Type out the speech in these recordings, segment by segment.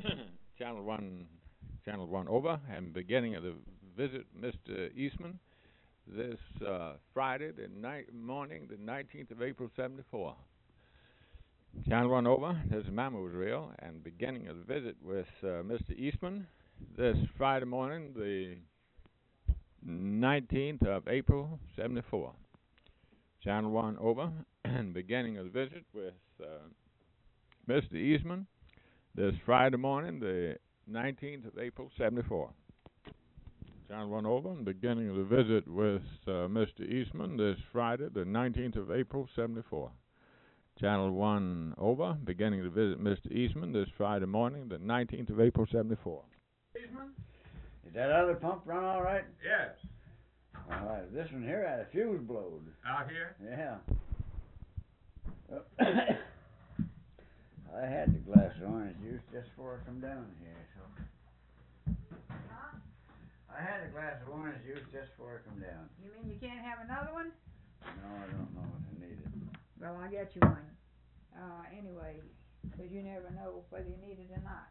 Channel 1 over, and beginning of the visit, Mr. Eastman, this Friday, the night morning, the 19th of April, 74. Channel 1 over, this is Mamma was real, and beginning of the visit with Mr. Eastman, this Friday morning, the 19th of April, 74. Channel 1 over, and beginning of the visit with Mr. Eastman, this Friday morning, the 19th of April, 74. Channel 1 over, and beginning of the visit with Mr. Eastman, this Friday, the 19th of April, 74. Channel 1 over, beginning to visit Mr. Eastman this Friday morning, the 19th of April, 74. Eastman? Is that other pump run all right? Yes. All right. This one here had a fuse blowed. Out here? Yeah. I had the glass of orange juice just before I come down here, so. Huh? I had a glass of orange juice just before I come down. You mean you can't have another one? No, I don't know if I need it. Well, I'll get you one. Anyway, 'cause you never know whether you need it or not.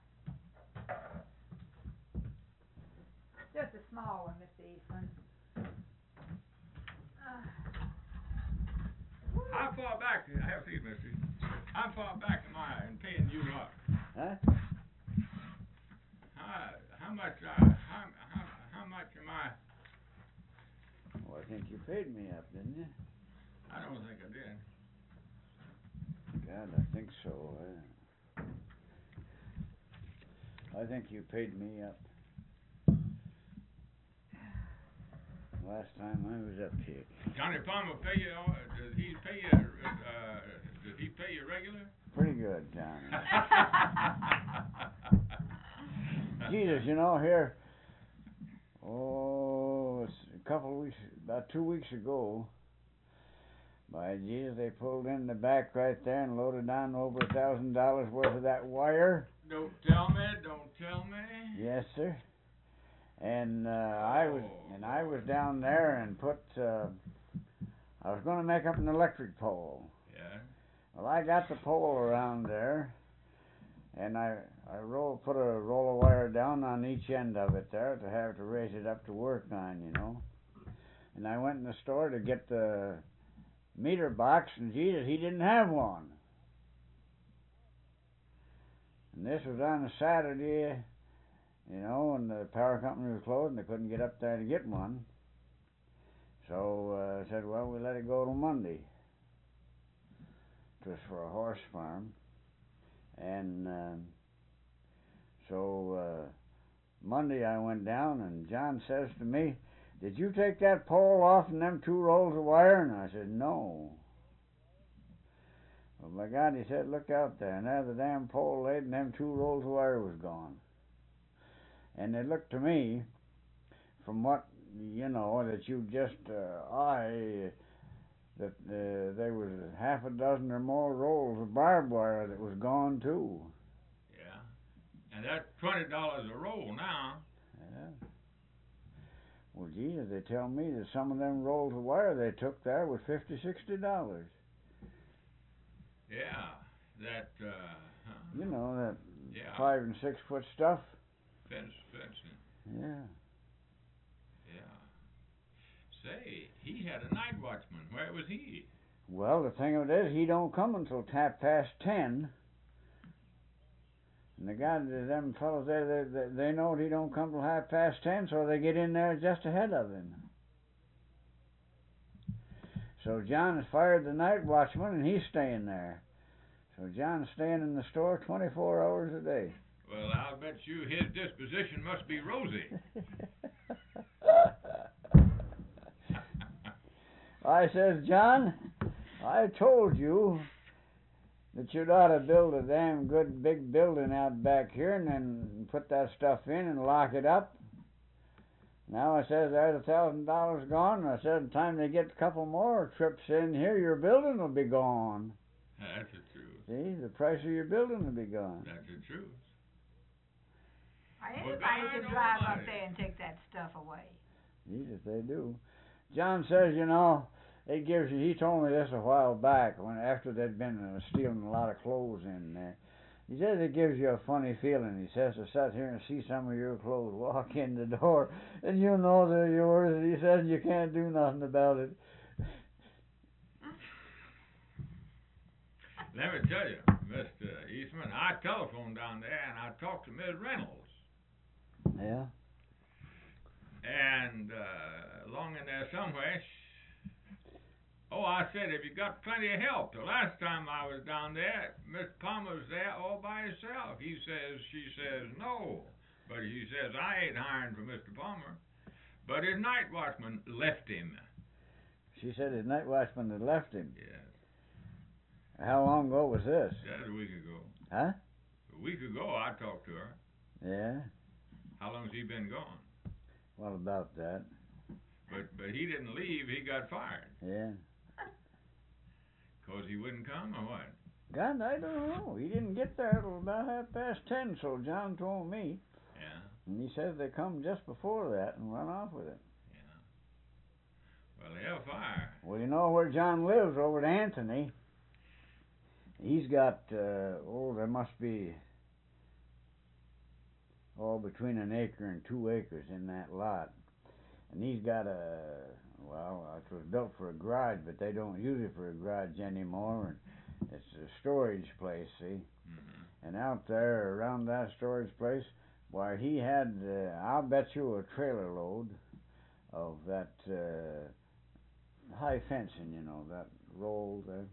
Just a small one, Mr. Eastman. How far back, I have seen Mr. How far back am I in paying you up? Huh? How much am I? Well, I think you paid me up, didn't you? I don't think I did. God, I think so. I think you paid me up last time I was up here. Johnny Palmer pay you? Does he pay you? Does he pay you regular? Pretty good, Johnny. Jesus, you know, here, it's a couple of weeks, about 2 weeks ago, by Jesus, they pulled in the back right there and loaded down over $1,000 worth of that wire. Don't tell me. Yes, sir. And I was down there and I was going to make up an electric pole. Yeah. Well, I got the pole around there, and I put a roll of wire down on each end of it there to have to raise it up to work on, you know. And I went in the store to get the meter box, and Jesus, he didn't have one. And this was on a Saturday, you know, and the power company was closed, and they couldn't get up there to get one. So I said, well, we let it go till Monday. It was for a horse farm. And so Monday I went down, and John says to me, did you take that pole off and them 2 rolls of wire? And I said, no. Well, my God, he said, look out there. And there the damn pole laid, and them 2 rolls of wire was gone. And it looked to me, from what, you know, that you just, that there was half a dozen or more rolls of barbed wire that was gone too. Yeah. And that's $20 a roll now. Yeah. Well, Jesus, they tell me that some of them rolls of wire they took there was $50, $60. Yeah. That, You know, that yeah. 5 and 6 foot stuff. Fencing. Yeah. Yeah. Say, he had a night watchman. Where was he? Well, the thing of it is, he don't come until 10:30. And the guy, them fellows there, they know he don't come till 10:30, so they get in there just ahead of him. So John has fired the night watchman, and he's staying there. So John's staying in the store 24 hours a day. Well, I'll bet you his disposition must be rosy. I says, John, I told you that you'd ought to build a damn good big building out back here and then put that stuff in and lock it up. Now I says, there's $1,000 gone, and I said, the time they get a couple more trips in here, your building will be gone. That's the truth. See, the price of your building will be gone. That's the truth. Anybody can drive up there and take that stuff away. Jesus, they do. John says, you know, it gives you, he told me this a while back, when after they'd been stealing a lot of clothes in there. He says it gives you a funny feeling. He says to sit here and see some of your clothes walk in the door, and you know they're yours. And he says you can't do nothing about it. Let me tell you, Mr. Eastman, I telephoned down there and I talked to Miss Reynolds. Yeah. And along in there somewhere, I said, have you got plenty of help? The last time I was down there, Miss Palmer was there all by herself. She says, no. But she says, I ain't hiring for Mr. Palmer. But his night watchman left him. She said his night watchman had left him. Yes. How long ago was this? That's a week ago. Huh? A week ago, I talked to her. Yeah. How long's he been gone? What about that? But he didn't leave. He got fired. Yeah. 'Cause he wouldn't come or what? God, I don't know. He didn't get there till about 10:30, so John told me. Yeah. And he says they come just before that and run off with it. Yeah. Well, hell fire. Well, you know where John lives, over at Anthony. He's got, there must be, between an acre and 2 acres in that lot. And he's got it was built for a garage, but they don't use it for a garage anymore. And it's a storage place, see? Mm-hmm. And out there around that storage place, why, he had, I'll bet you, a trailer load of that high fencing, that roll there.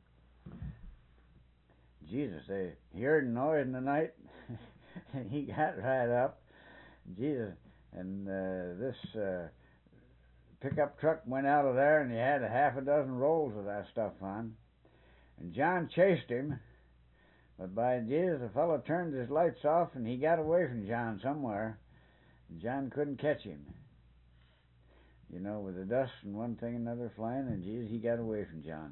Jesus, he heard a noise in the night, and he got right up. Jesus, and this pickup truck went out of there, and he had a half a dozen rolls of that stuff on. And John chased him, but by Jesus, the fellow turned his lights off, and he got away from John somewhere. And John couldn't catch him. With the dust and one thing and another flying, and Jesus, he got away from John.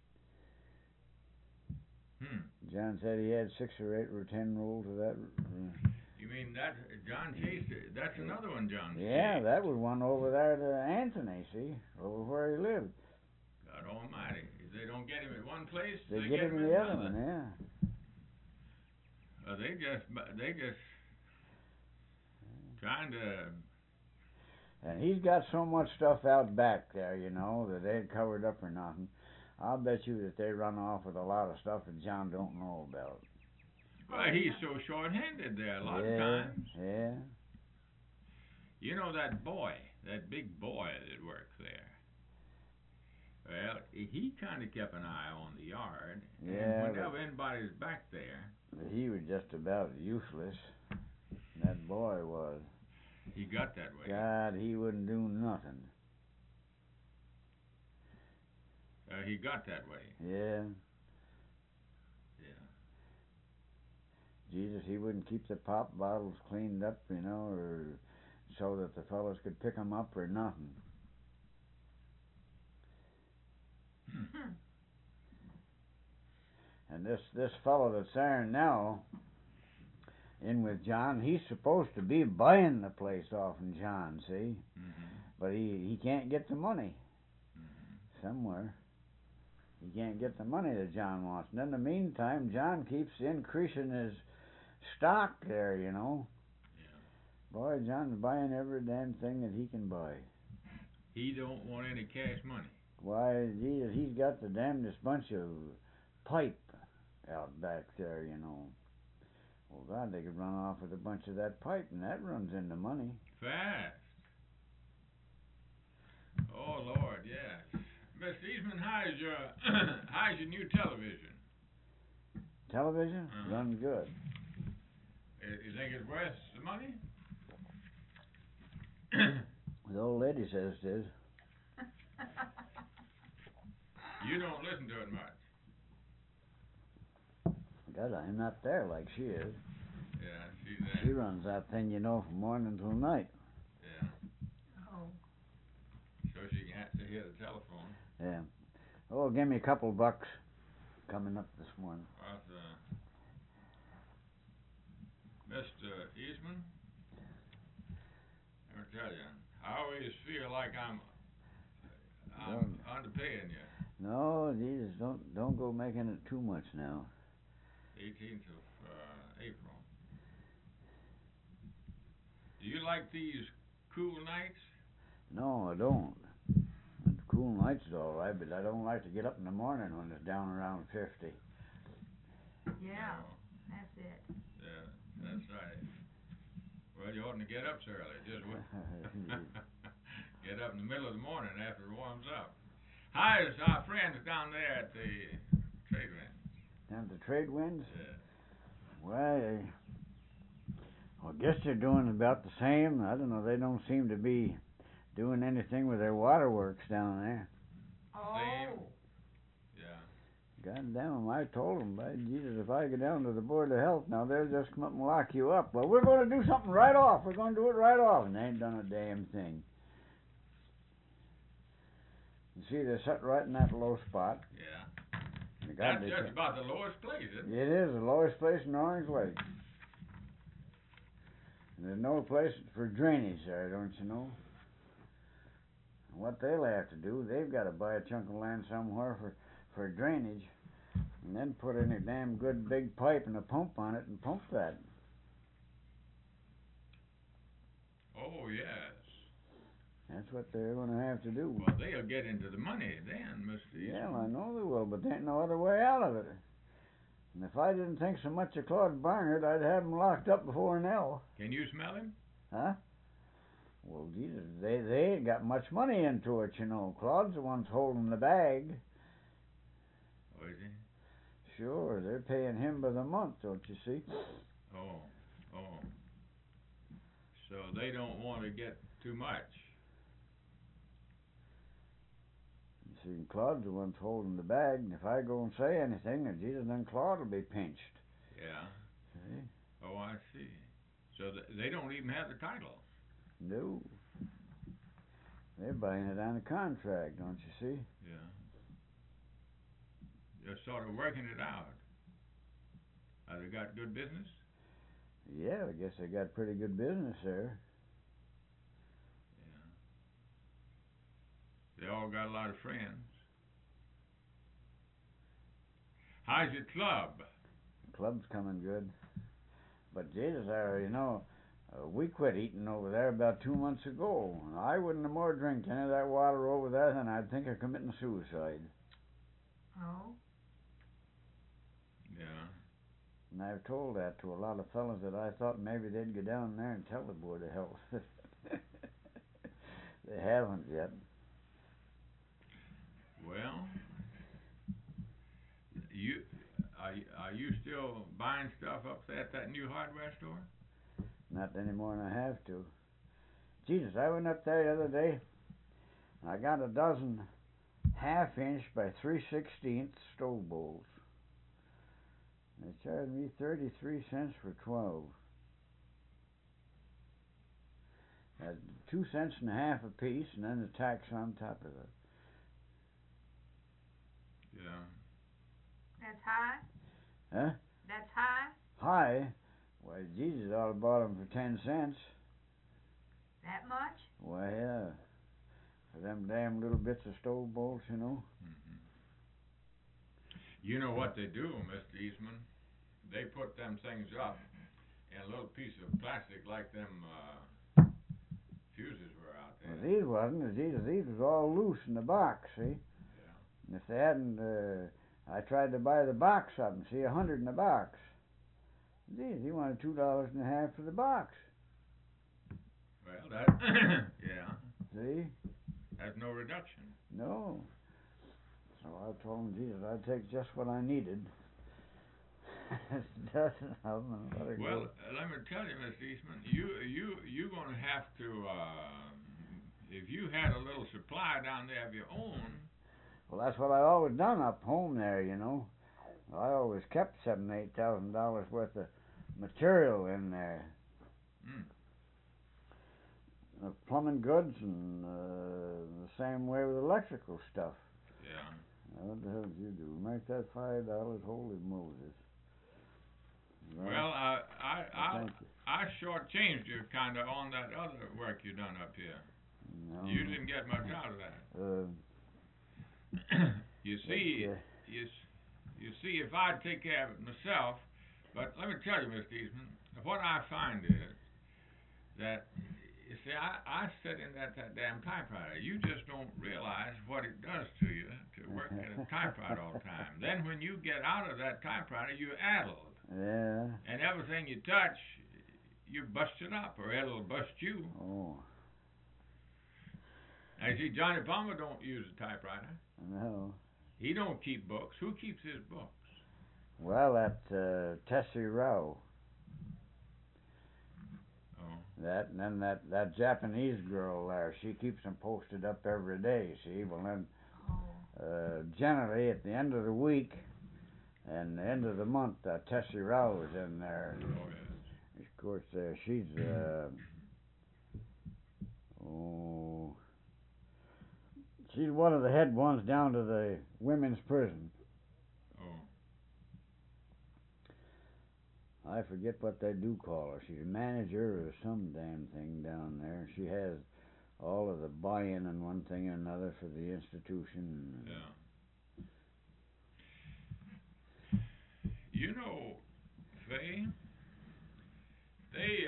John said he had 6 or 8 or 10 rolls of that. You mean that John chased it? That's another one John chased. Yeah, that was one over there to Anthony, see? Over where he lived. God almighty. If they don't get him at one place, They get him in the other one, yeah. They just trying to... And he's got so much stuff out back there, that they ain't covered up or nothing. I'll bet you that they run off with a lot of stuff that John don't know about. Well, he's so short-handed there a lot of times. Yeah. You know that big boy that works there. Well, he kind of kept an eye on the yard. Yeah. And whenever anybody's back there... He was just about useless. That boy was. He got that way. God, he wouldn't do nothing. He got that way. Yeah. Yeah. Jesus, he wouldn't keep the pop bottles cleaned up, or so that the fellows could pick 'em up or nothing. And this fellow that's there now, in with John, he's supposed to be buying the place off of John, see? Mm-hmm. But he can't get the money Mm-hmm. somewhere. He can't get the money that John wants. And in the meantime, John keeps increasing his stock there, Yeah. Boy, John's buying every damn thing that he can buy. He don't want any cash money. Why, Jesus, he's got the damnedest bunch of pipe out back there, Well, God, they could run off with a bunch of that pipe, and that runs into money. Fast. Oh, Lord, yes. Mr. Eastman, how's your new television? Television? Uh-huh. Runs good. You think it's worth the money? The old lady says it is. You don't listen to it much. God, I'm not there like she is. Yeah, she's there. She runs that thing, from morning till night. Yeah. Oh. So she can have to hear the telephone. Yeah. Oh, give me a couple bucks coming up this morning. Mr. Eastman, let me tell you, I always feel like I'm underpaying you. No, Jesus, don't go making it too much now. 18th of April. Do you like these cool nights? No, I don't. The cool nights is all right, but I don't like to get up in the morning when it's down around 50. Yeah, No. that's it. Yeah, that's right. Well, you oughtn't to get up so early. Just get up in the middle of the morning after it warms up. Hi, it's our friends down there at the trade wind. Down at the trade winds? Yeah. Well, I guess they're doing about the same. I don't know. They don't seem to be doing anything with their waterworks down there. Same. Oh, Yeah. God damn 'em, I told them, by Jesus, if I go down to the Board of Health now, they'll just come up and lock you up. Well, we're going to do something right off. We're going to do it right off. And they ain't done a damn thing. You see, they're sitting right in that low spot. Yeah. And That's just about the lowest place, isn't it? It is the lowest place in Orange Lake. And there's no place for drainage there, don't you know? And what they'll have to do, they've got to buy a chunk of land somewhere for drainage, and then put in a damn good big pipe and a pump on it and pump that. Oh, yes. That's what they're going to have to do. Well, they'll get into the money then, Mr. Eastman. Yeah, well, I know they will, but there ain't no other way out of it. And if I didn't think so much of Claude Barnard, I'd have him locked up before now. Can you smell him? Huh? Well, Jesus, they ain't got much money into it, you know. Claude's the one's holding the bag. Oh, is he? Sure, they're paying him by the month, don't you see? Oh. So they don't want to get too much. You see, Claude's the one's holding the bag, and if I go and say anything, then Jesus, then Claude will be pinched. Yeah. See? Oh, I see. So they don't even have the title. No. They're buying it on a contract, don't you see? Yeah. They're sort of working it out. Have they got good business? Yeah, I guess they got pretty good business there. Yeah. They all got a lot of friends. How's your club? The club's coming good. But Jesus, you know, we quit eating over there about 2 months ago. And I wouldn't have more drink any of that water over there than I'd think of committing suicide. oh, Yeah. And I've told that to a lot of fellas that I thought maybe they'd go down there and tell the Board of Health. They haven't yet. Well, are you still buying stuff up there at that new hardware store? Not any more than I have to. Jesus, I went up there the other day. I got a dozen 1/2 inch by 3/16 stove bowls. They charged me 33 cents for 12. That's 2 cents and a half a piece, and then the tax on top of it. Yeah. that's high? Huh? That's high? High? Why, Jesus ought to bought them for 10 cents. That much? Why, yeah. For them damn little bits of stove bowls, you know. Mm-hmm. You know what they do, Mr. Eastman? They put them things up in a little piece of plastic like them fuses were out there. Well, these wasn't. These was all loose in the box, see? Yeah. And if they hadn't, I tried to buy the box of them, see, 100 in the box. Geez, he wanted $2.50 for the box. Well, that, yeah, See? that's no reduction. No. So I told him, Jesus, I'd take just what I needed. Doesn't have them. Well, let me tell you, Mr. Eastman, you're going to have to, if you had a little supply down there of your own. Well, that's what I always done up home there, you know. I always kept $7,000-8,000 worth of material in there. Mm. Plumbing goods and the same way with electrical stuff. Yeah. What the hell did you do? Make that $5? Holy Moses. Well, thank you. I shortchanged you kind of on that other work you done up here. No. You didn't get much out of that. You see, you see, if I'd take care of it myself, But let me tell you, Mr. Eastman, what I find is that you see, I sit in that damn typewriter. You just don't realize what it does to you to work at a typewriter all the time. Then when you get out of that typewriter, you're addled. Yeah. And everything you touch, you bust it up, or it'll bust you. Oh. Now, you see, Johnny Palmer don't use a typewriter. No. He don't keep books. Who keeps his books? Well, that Tessie Rowe. Oh. That and then that Japanese girl there, she keeps them posted up every day. See, well then, generally at the end of the week and the end of the month, Tessie Rowe is in there. Oh, yeah. Of course, she's she's one of the head ones down to the women's prison. Oh. I forget what they do call her. She's a manager or some damn thing down there. She has all of the buy-in and one thing and another for the institution. Yeah. You know, Fay, they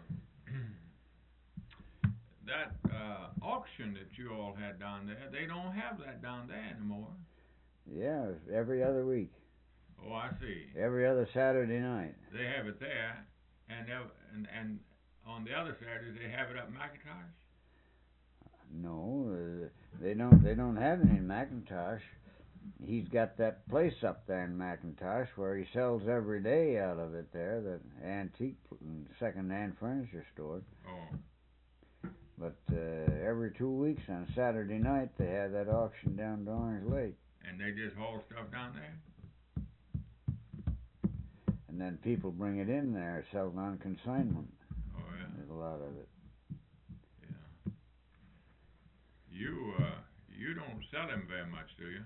that auction that you all had down there, they don't have that down there anymore. Yeah, it's every other week. Oh, I see. Every other Saturday night. They have it there, and on the other Saturday they have it up McIntosh. No, they don't have any in McIntosh. He's got that place up there in McIntosh where he sells every day out of it there, that antique and second-hand furniture store. Oh. But every 2 weeks on Saturday night they have that auction down to Orange Lake. And they just haul stuff down there? And then people bring it in there, sell it on consignment. Oh, yeah. There's a lot of it. Yeah. You don't sell them very much, do you?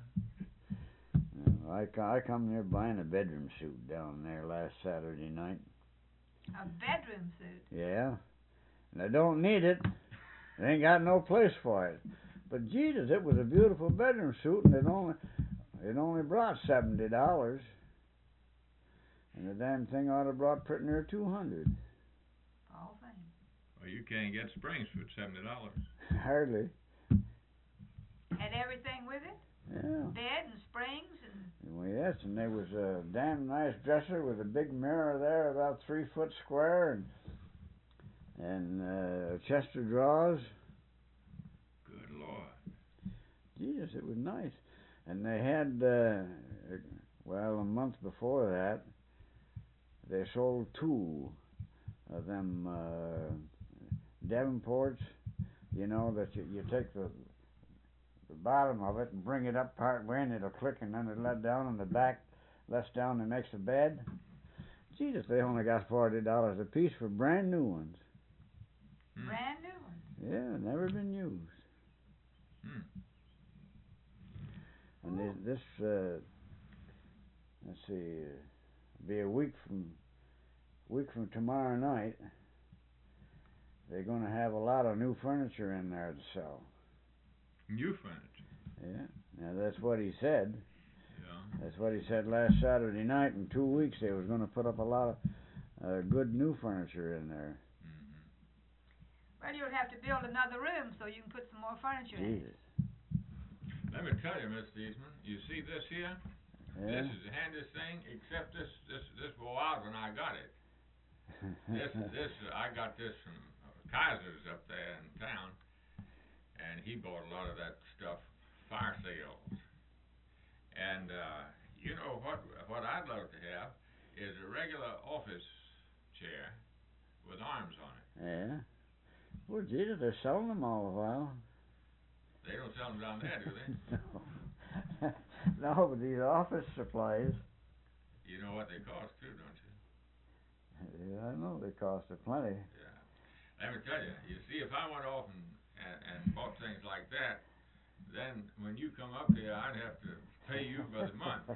I come there buying a bedroom suit down there last Saturday night. A bedroom suit? Yeah. And I don't need it. I ain't got no place for it. But Jesus, it was a beautiful bedroom suit, and it only brought $70. And the damn thing ought to have brought pretty near $200. All things. Well, you can't get springs for $70. Hardly. Had everything with it? Yeah. Bed and springs and... Well, yes, and there was a damn nice dresser with a big mirror there, about 3 foot square, and a chest of drawers. Good Lord. Jesus, it was nice. And they had, well, a month before that, they sold 2 of them Davenports, you know, that you take the bottom of it and bring it up part way and it'll click and then it'll let down and the back lets down and makes a bed. Jesus, they only got $40 a piece for brand new ones. Brand new ones? Yeah, never been used. And this let's see, be a week from tomorrow night. They're going to have a lot of new furniture in there to sell. New furniture? Yeah. Now that's what he said. Yeah. That's what he said last Saturday night. In 2 weeks they was going to put up a lot of good new furniture in there. Mm-hmm. Well, you'll have to build another room so you can put some more furniture in it. Jesus. Let me tell you, Mr. Eastman, you see this here? Yeah. This is the handiest thing, except this wore out when I got it. I got this from Kaiser's up there in town, and he bought a lot of that stuff, fire sales. And you know what I'd love to have is a regular office chair with arms on it. Yeah. Well, Jesus, they're selling them all the while. They don't sell them down there, do they? No. No, but these office supplies. You know what they cost too, don't you? Yeah, I know they cost a plenty. Yeah. Let me tell you, you see, if I went off and bought things like that, then when you come up here, I'd have to pay you by the month.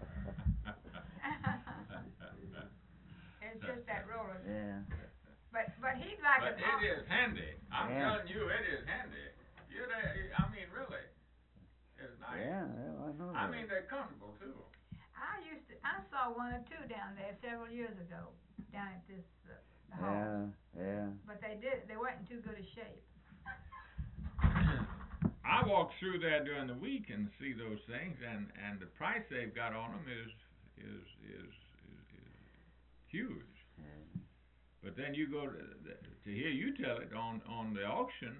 It's just that roller. Yeah. But he'd like But it is handy. I'm telling you, it is handy. I mean, really, it's nice. Yeah, well, I know. I mean, they're comfortable too. I I saw one or two down there several years ago, down at this house. Yeah, yeah. But they weren't in too good a shape. I walk through there during the week and see those things, and the price they've got on them is huge. Yeah. But then you go to hear you tell it on the auction,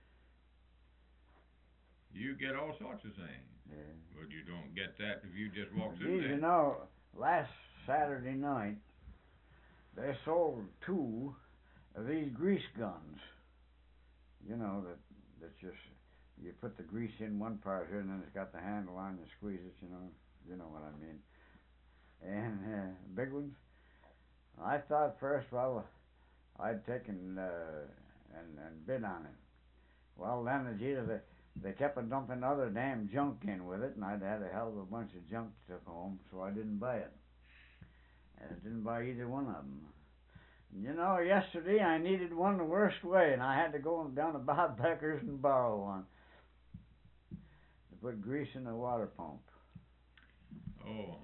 you get all sorts of things. Yeah. But you don't get that if you just walk through Geez, there. you know, last Saturday night, they sold 2 of these grease guns. You know, that just, you put the grease in one part here and then it's got the handle on, you squeeze it, you know what I mean. And big ones. I thought first, well, I'd taken and bid on it. Well, then, they kept a dumping other damn junk in with it, and I'd had a hell of a bunch of junk to took home, so I didn't buy it. And I didn't buy either one of them. You know, yesterday I needed one the worst way, and I had to go down to Bob Becker's and borrow one to put grease in the water pump. Oh.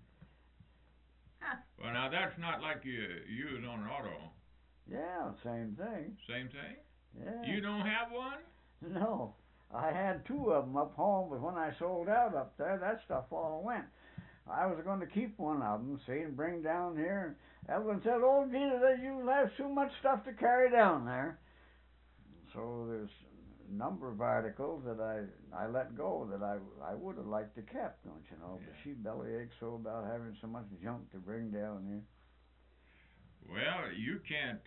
Well, now that's not like you use on an auto. Yeah, same thing. Same thing? Yeah. You don't have one? No. I had 2 of them up home, but when I sold out up there, that stuff all went. I was going to keep one of them, see, and bring down here. Evelyn said, "Oh, Jesus, you have too much stuff to carry down there." So there's a number of articles that I let go that I would have liked to kept, don't you know? Yeah. But she bellyaches so about having so much junk to bring down here. Well, you can't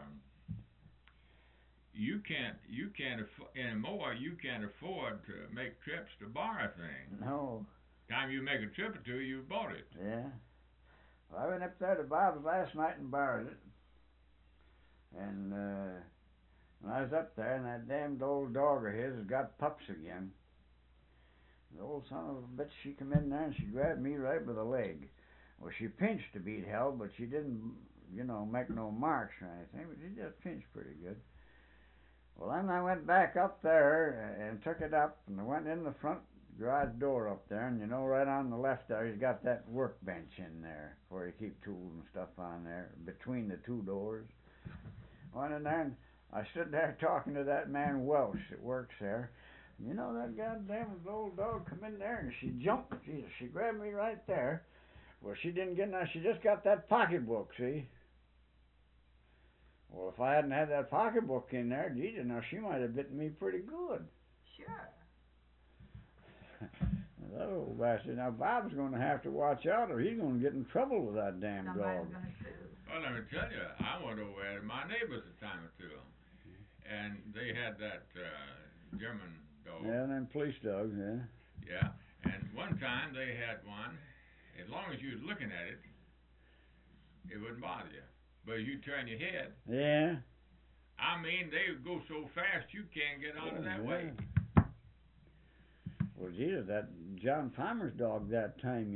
anymore. You can't afford to make trips to borrow things. No. Time you make a trip or two, you bought it. Yeah. Well, I went up there to Bob's last night and borrowed it. And when I was up there, and that damned old dog of his has got pups again. The old son of a bitch, she come in there and she grabbed me right by the leg. Well, she pinched to beat hell, but she didn't, make no marks or anything, but she just pinched pretty good. Well, then I went back up there and took it up, and I went in the front garage door up there, and right on the left there, he's got that workbench in there where you keep tools and stuff on there, between the 2 doors. Went in there, and I stood there talking to that man Welsh that works there. That goddamn old dog come in there, and she jumped. Jesus, she grabbed me right there. Well, she didn't get now. She just got that pocketbook, see? Well, if I hadn't had that pocketbook in there, Jesus, now she might have bitten me pretty good. Sure. That old bastard. Now, Bob's going to have to watch out, or he's going to get in trouble with that damn Somebody's dog. gonna sue. Well, let me tell you, I went over there to my neighbors a time or two, and they had that German dog. Yeah, them police dogs, yeah. Yeah, and one time they had one. As long as you was looking at it, it wouldn't bother you. But you turn your head. Yeah. I mean, they would go so fast you can't get out of that yeah. way. Well, Jesus, that John Farmer's dog that time,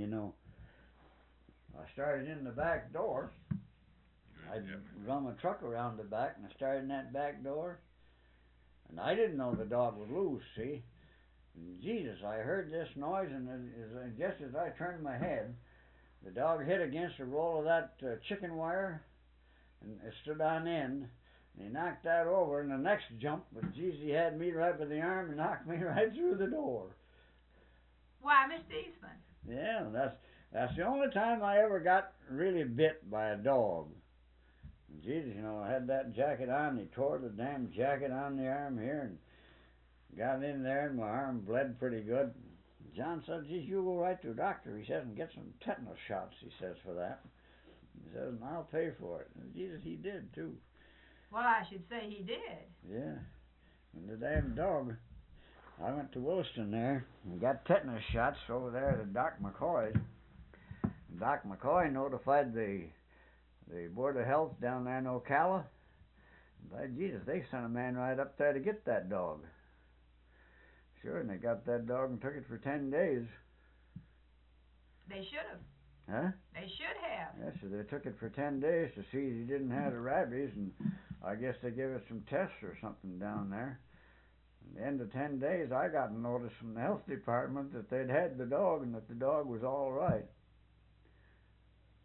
I started in the back door. I run my truck around the back, and I started in that back door. And I didn't know the dog was loose, see? And Jesus, I heard this noise, and just as I turned my head, the dog hit against the roll of that chicken wire, and it stood on end. And he knocked that over, and the next jump, but Jesus, he had me right by the arm and knocked me right through the door. Why, Mr. Eastman? Yeah, that's the only time I ever got really bit by a dog. And Jesus, I had that jacket on. He tore the damn jacket on the arm here and got in there, and my arm bled pretty good. John said, "Geez, you go right to the doctor," he says, "and get some tetanus shots," he says, for that. He says, "and I'll pay for it." And Jesus, he did, too. Well, I should say he did. Yeah. And the damn dog, I went to Williston there and got tetanus shots over there to Doc McCoy's. And Doc McCoy notified the Board of Health down there in Ocala. And by Jesus, they sent a man right up there to get that dog. Sure, and they got that dog and took it for 10 days. They should have. Huh? They should have. Yeah, so they took it for 10 days to see he didn't have the rabies, and I guess they gave it some tests or something down there. At the end of 10 days, I got a notice from the health department that they'd had the dog and that the dog was all right.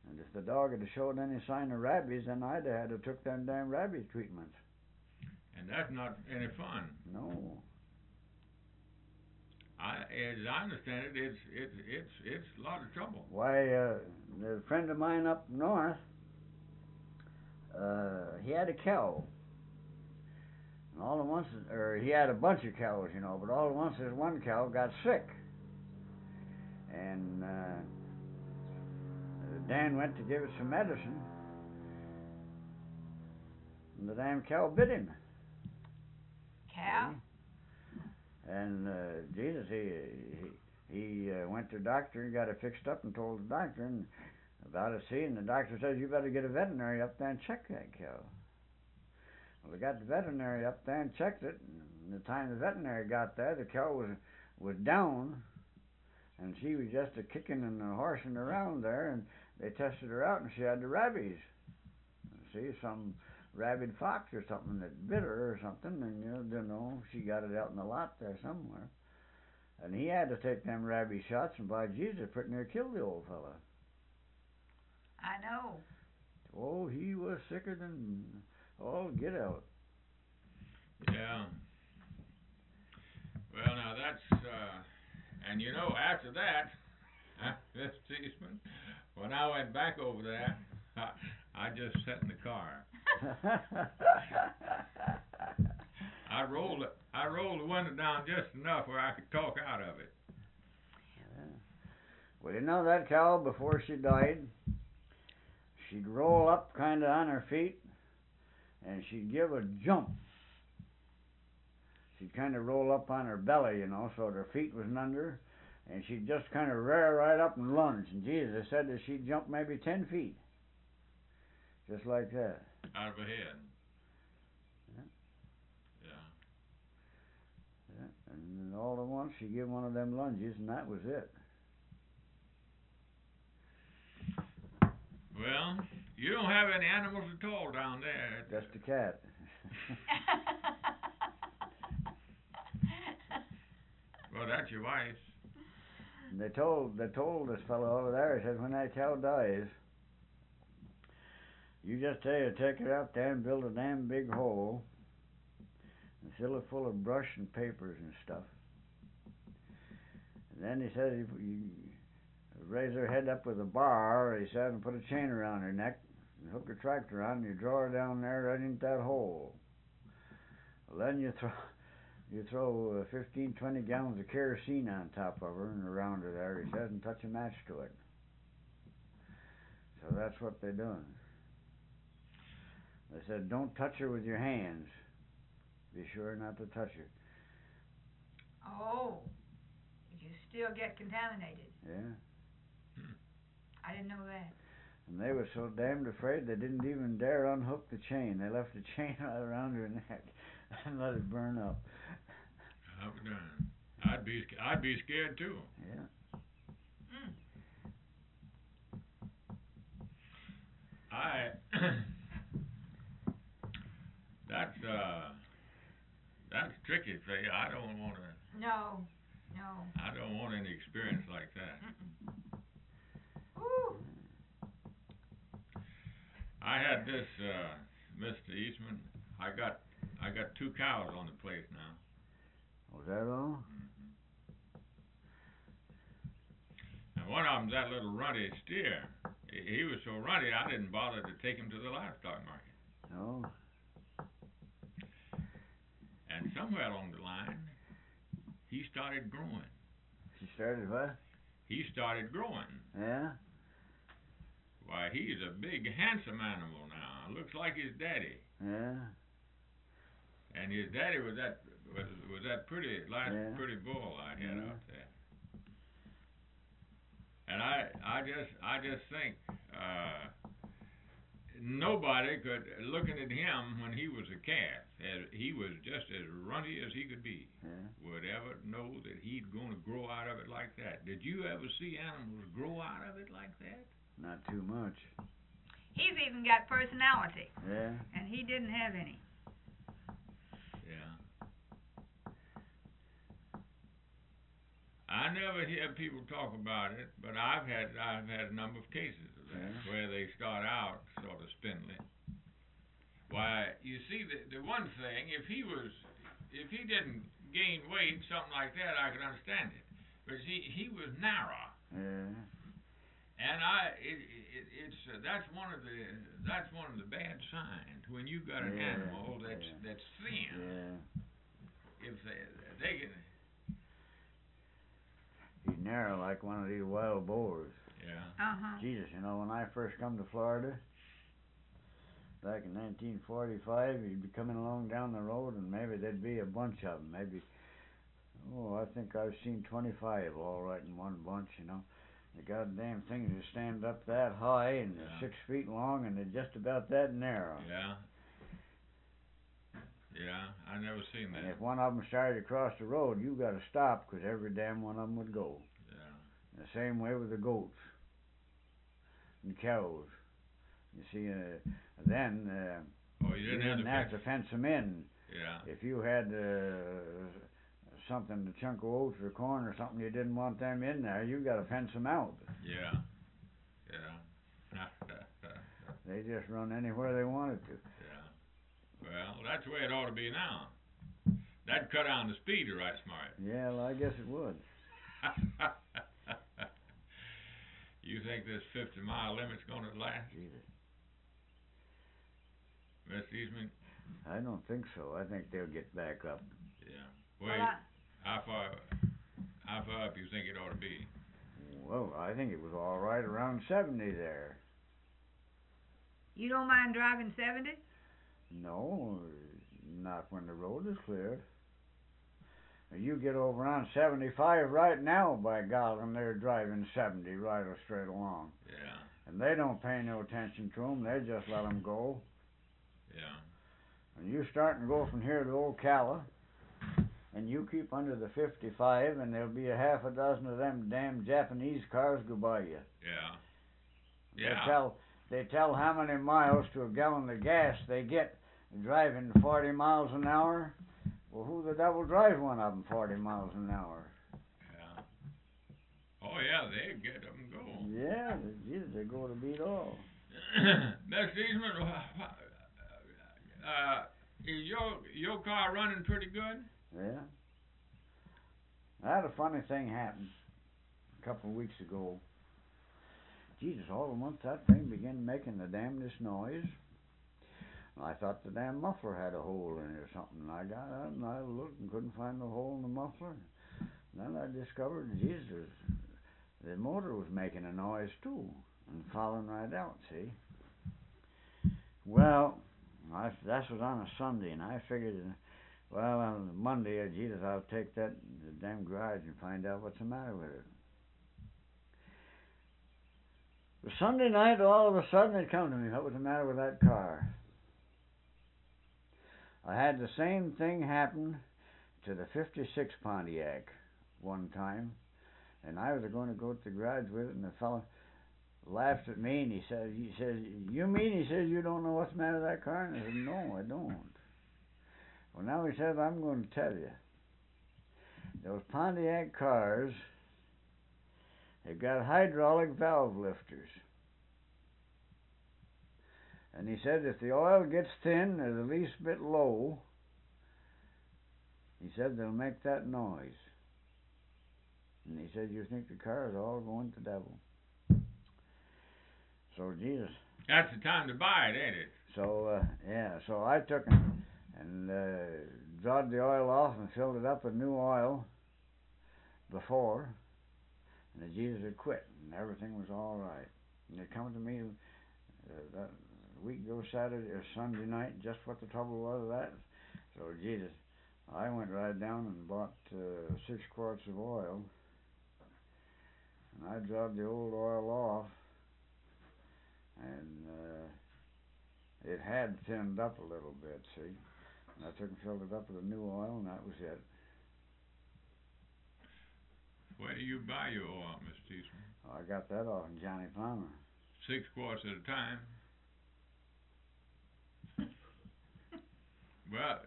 And if the dog had showed any sign of rabies, then I'd have had to took them damn rabies treatments. And that's not any fun. No. As I understand it, it's a lot of trouble. Why, a friend of mine up north, he had a cow. And all at once, or he had a bunch of cows, you know, but all at once this one cow got sick. And Dan went to give it some medicine, and the damn cow bit him. Cow? And Jesus, he went to the doctor and got it fixed up and told the doctor and about it. See, and the doctor says you better get a veterinary up there and check that cow. Well, they got the veterinary up there and checked it. And the time the veterinary got there, the cow was down, and she was just a kicking and a horsing around there. And they tested her out, and she had the rabies. See, some rabid fox or something that bit her or something, and you know, she got it out in the lot there somewhere. And he had to take them rabies shots, and by Jesus, it pretty near killed the old fella. I know. Oh, he was sicker than all get out. Yeah. Well, now that's and you know, after that, Mr. Eastman, when I went back over there, I just sat in the car. I rolled the window down just enough where I could talk out of it. Well, you know that cow, before she died, she'd roll up kind of on her feet, and she'd give a jump. She'd kind of roll up on her belly, you know, so her feet wasn't under, and she'd just kind of rear right up and lunge. And Jesus said that she'd jump maybe 10 feet, just like that. Out of her head. Yeah. And all at once she gave one of them lunges, and that was it. Well, you don't have any animals at all down there. Just a cat. Well, that's your wife's. And they told this fellow over there, he said, when that cow dies, you just take it out there and build a damn big hole and fill it full of brush and papers and stuff. And then he said, you raise her head up with a bar, he said, and put a chain around her neck and hook a tractor on, and you draw her down there right into that hole. Well, then you throw 15, 20 gallons of kerosene on top of her and around her there, he says, and touch a match to it. So that's what they're doing. They said, don't touch her with your hands. Be sure not to touch her. Oh, you still get contaminated. Yeah. I didn't know that. And they were so damned afraid they didn't even dare unhook the chain. They left the chain right around her neck and let it burn up. I'll be darned. I'd be scared too. Yeah. That's tricky for you. I don't want to. No. I don't want any experience like that. Ooh. I had this, Mr. Eastman. I got 2 cows on the place now. Was that all? Mm-hmm. And one of them's that little runty steer. He was so runty, I didn't bother to take him to the livestock market. No. And somewhere along the line, he started growing. She started what? He started growing. Yeah? Why, he's a big, handsome animal now. Looks like his daddy. Yeah? And his daddy was that pretty pretty bull I had out there. And I just think nobody could, looking at him when he was a calf, he was just as runty as he could be, would ever know that he's going to grow out of it like that. Did you ever see animals grow out of it like that? Not too much. He's even got personality. Yeah? And he didn't have any. Yeah. I never hear people talk about it, but I've had a number of cases of That's where they start out sort of spindly. Why, you see, the one thing, if he didn't gain weight, something like that, I could understand it. But he was narrow. Yeah. And that's one of the bad signs when you got an animal that's thin. Yeah. If they can. He's narrow like one of these wild boars. Yeah. Jesus, you know, when I first come to Florida, back in 1945, you'd be coming along down the road, and maybe there'd be a bunch of them. Maybe, I think I've seen 25 all right in one bunch, you know. The goddamn things would stand up that high and 6 feet long, and they're just about that narrow. Yeah. Yeah, I never seen that. And if one of them started to cross the road, you got to stop, because every damn one of them would go. Yeah. The same way with the goats and cows. You see, then you didn't have to fence them in. Yeah. If you had something, a chunk of oats or corn or something, you didn't want them in there, you got to fence them out. Yeah. Yeah. They just run anywhere they wanted to. Yeah. Well, that's the way it ought to be now. That'd cut down the speed right smart. Yeah, well, I guess it would. You think this 50-mile limit's going to last? Jesus. Mr. Eastman? I don't think so. I think they'll get back up. Yeah. Wait, how far up you think it ought to be? Well, I think it was all right around 70 there. You don't mind driving 70? No, not when the road is cleared. You get over on 75 right now, by God, and they're driving 70 right straight along. Yeah. And they don't pay no attention to them. They just let them go. Yeah. And you start and go from here to Ocala, and you keep under the 55, and there'll be a half a dozen of them damn Japanese cars go by you. Yeah. Yeah. They tell how many miles to a gallon of gas they get driving 40 miles an hour. Well, who the devil drives one of them 40 miles an hour? Yeah. Oh, yeah, they get them going. Yeah, they go to beat all. Mr. Eastman, is your car running pretty good? Yeah. I had a funny thing happen a couple of weeks ago. Jesus, all at once that thing began making the damnedest noise. I thought the damn muffler had a hole in it or something. I got out and I looked and couldn't find the hole in the muffler. Then I discovered, Jesus, the motor was making a noise too and falling right out, see? Well, that was on a Sunday, and I figured, well, on Monday, Jesus, I'll take that to the damn garage and find out what's the matter with it. The Sunday night, all of a sudden, it come to me, what was the matter with that car? I had the same thing happen to the 56 Pontiac one time, and I was going to go to the garage with it, and the fellow laughed at me, and he says, you mean, he says, you don't know what's the matter with that car? And I said, no, I don't. Well, now he says, I'm going to tell you. Those Pontiac cars, they've got hydraulic valve lifters. And he said if the oil gets thin or the least bit low, he said they'll make that noise. And he said, you think the car is all going to the devil. So, Jesus. That's the time to buy it, ain't it? So, so I took and drawed the oil off and filled it up with new oil before. And the Jesus had quit, and everything was all right. And they come to me that week ago, Saturday or Sunday night, just what the trouble was with that. So, Jesus, I went right down and bought 6 quarts of oil, and I drawed the old oil off, and it had thinned up a little bit, see. And I took and filled it up with a new oil, and that was it. Where do you buy your oil, Mr. Eastman? I got that off in Johnny Palmer. 6 quarts at a time. Well,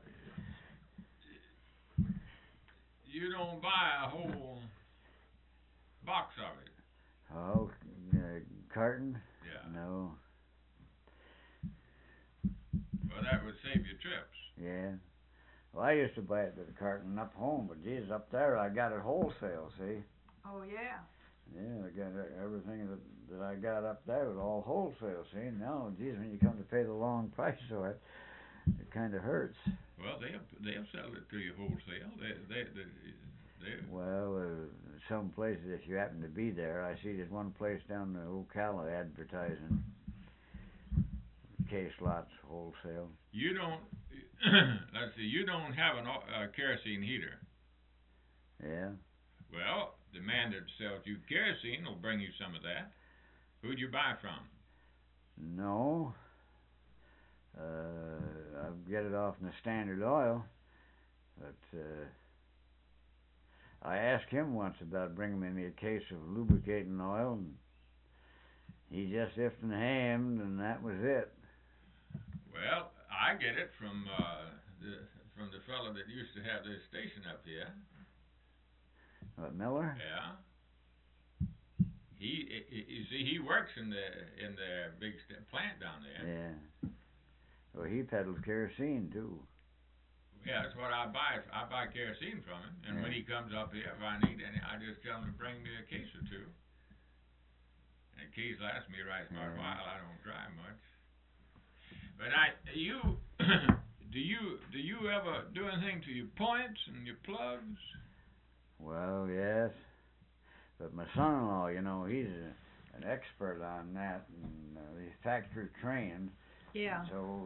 you don't buy a whole box of it. Oh, carton? Yeah. save your trips. Yeah. Well, I used to buy it by the carton up home, but geez, up there I got it wholesale, see? Oh, yeah. Yeah, I got everything that I got up there was all wholesale, see? Now, geez, when you come to pay the long price for it, it kind of hurts. Well, they'll sell it to you wholesale. They Well, some places, if you happen to be there, I see there's one place down in Ocala advertising case lots wholesale. You don't. Let's see. You don't have a kerosene heater. Yeah. Well, the man that sells you kerosene will bring you some of that. Who'd you buy from? No. I'll get it off in the Standard Oil, but I asked him once about bringing me a case of lubricating oil, and he just ifed and hammed, and that was it. Well, I get it from the fellow that used to have this station up here. What, Miller? Yeah. You see, he works in the big plant down there. Yeah. Well, he peddles kerosene too. Yeah, that's what I buy. I buy kerosene from him, and when he comes up here, if I need any, I just tell him to bring me a case or two. And keys last me right for a while. I don't drive much. But do you ever do anything to your points and your plugs? Well, yes. But my son-in-law, you know, he's an expert on that, and he's factory trained. Yeah. So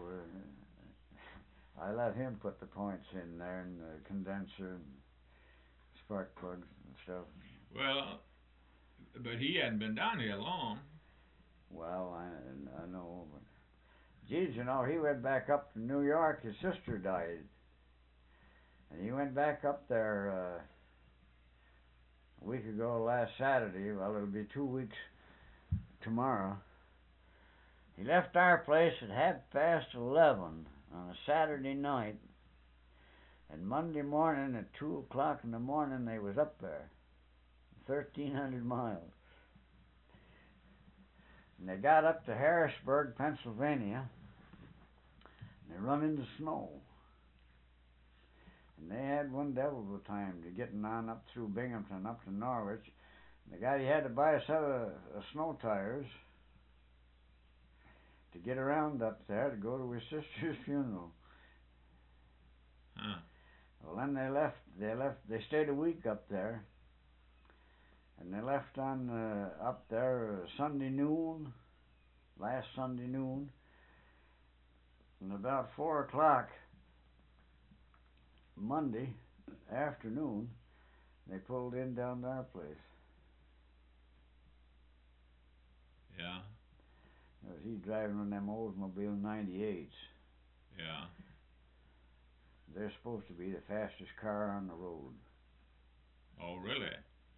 I let him put the points in there, and the condenser and spark plugs and stuff. Well, but he hadn't been down here long. Well, I know, but geez, you know, he went back up to New York. His sister died, and he went back up there a week ago last Saturday. Well, it'll be 2 weeks tomorrow. He left our place at 11:30 on a Saturday night, and Monday morning at 2:00 in the morning they was up there, 1,300 miles. And they got up to Harrisburg, Pennsylvania, and they run into snow. And they had one devil of a time to getting on up through Binghamton up to Norwich. And the guy, he had to buy a set of snow tires to get around up there to go to his sister's funeral. Huh. Well, then they stayed a week up there, and they left on up there Sunday noon, last Sunday noon, and about 4:00 Monday afternoon, they pulled in down to our place. Yeah. He's driving one of them Oldsmobile 98s. Yeah. They're supposed to be the fastest car on the road. Oh, really?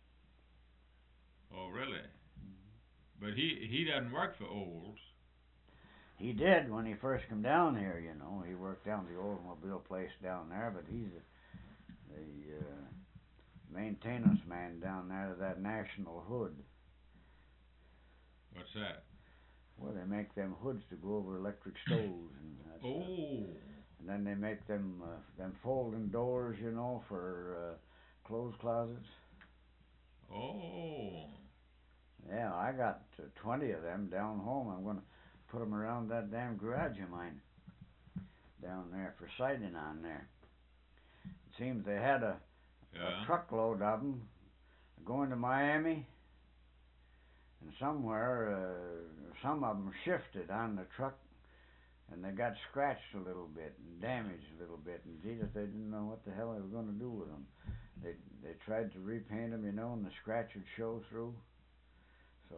Oh, really? But he doesn't work for Olds. He did when he first come down here, you know. He worked down the Oldsmobile place down there, but he's the maintenance man down there of that National Hood. What's that? Well, they make them hoods to go over electric stoves and that stuff. Oh. And then they make them folding doors, you know, for clothes closets. Oh. Yeah, I got 20 of them down home. I'm going to put them around that damn garage of mine down there for siding on there. It seems they had a truckload of them going to Miami, and somewhere some of them shifted on the truck, and they got scratched a little bit and damaged a little bit, and Jesus, they didn't know what the hell they were going to do with them. They tried to repaint them, you know, and the scratch would show through. So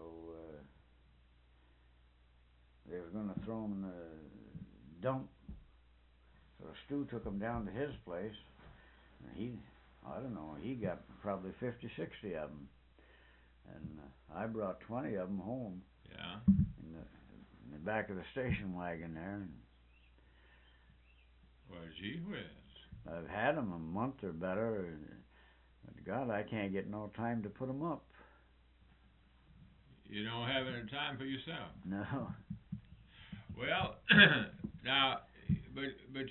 they were going to throw them in the dump. So Stu took them down to his place, and I don't know, he got probably 50, 60 of them. And I brought 20 of them home. Yeah. In the back of the station wagon there. Well, gee whiz. I've had them a month or better. But God, I can't get no time to put them up. You don't have any time for yourself? No. Well, now, but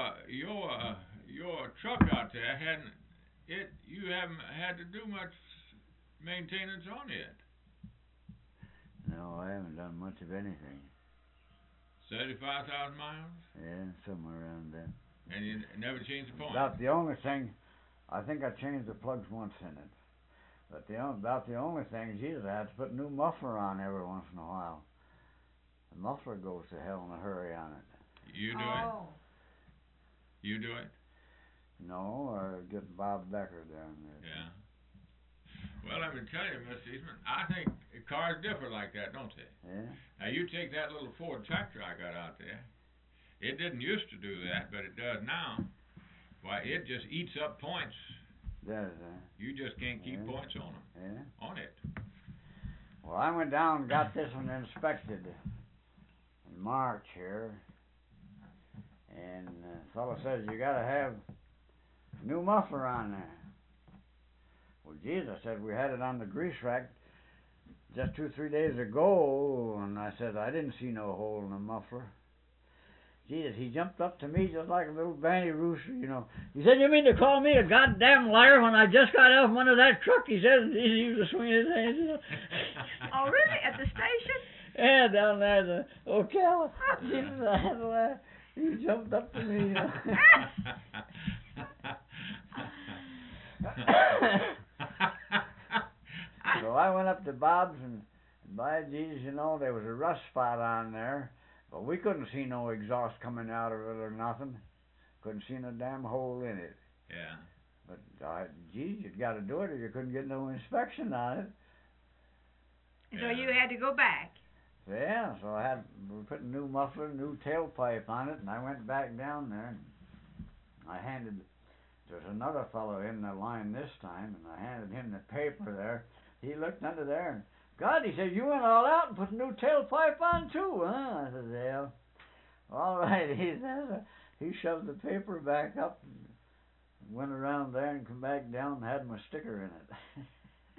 your truck out there hadn't it you haven't had to do much maintenance on it. No, I haven't done much of anything. 75,000 miles, Yeah, somewhere around there. and you never changed the point. About the only thing, I think I changed the plugs once in it. But about the only thing, Jesus, I had to put a new muffler on every once in a while. The muffler goes to hell in a hurry on it. You do Oh. it. You do it. No, or get Bob Becker down there. Yeah. Well, let me tell you, Mr. Eastman, I think cars differ like that, don't they? Yeah? Now, you take that little Ford tractor I got out there. It didn't used to do that, but it does now. Why, it just eats up points. Does, You just can't keep Yeah. points on them, yeah? on it. Well, I went down and got this one inspected in March here. And the fellow says, you gotta have a new muffler on there. Well, geez, I said, we had it on the grease rack just 2-3 days ago, and I said, I didn't see no hole in the muffler. Jesus, he jumped up to me just like a little banty rooster, you know. He said, you mean to call me a goddamn liar when I just got out from under that truck? He says, he was swinging his hands. You know. Oh, really? At the station? Yeah, down there in the Ocala. Jesus, I had to laugh. He jumped up to me, you know. So I went up to Bob's, and by Jesus, you know, there was a rust spot on there, but we couldn't see no exhaust coming out of it or nothing. Couldn't see no damn hole in it. Yeah. But, geez, you'd got to do it or you couldn't get no inspection on it. So you had to go back. Yeah, so we put a new muffler, new tailpipe on it, and I went back down there, and there's another fellow in the line this time, and I handed him the paper there. He looked under there, and God, he said, you went all out and put a new tailpipe on too, huh? I said, yeah. All right, he says. He shoved the paper back up and went around there and come back down and had my sticker in it.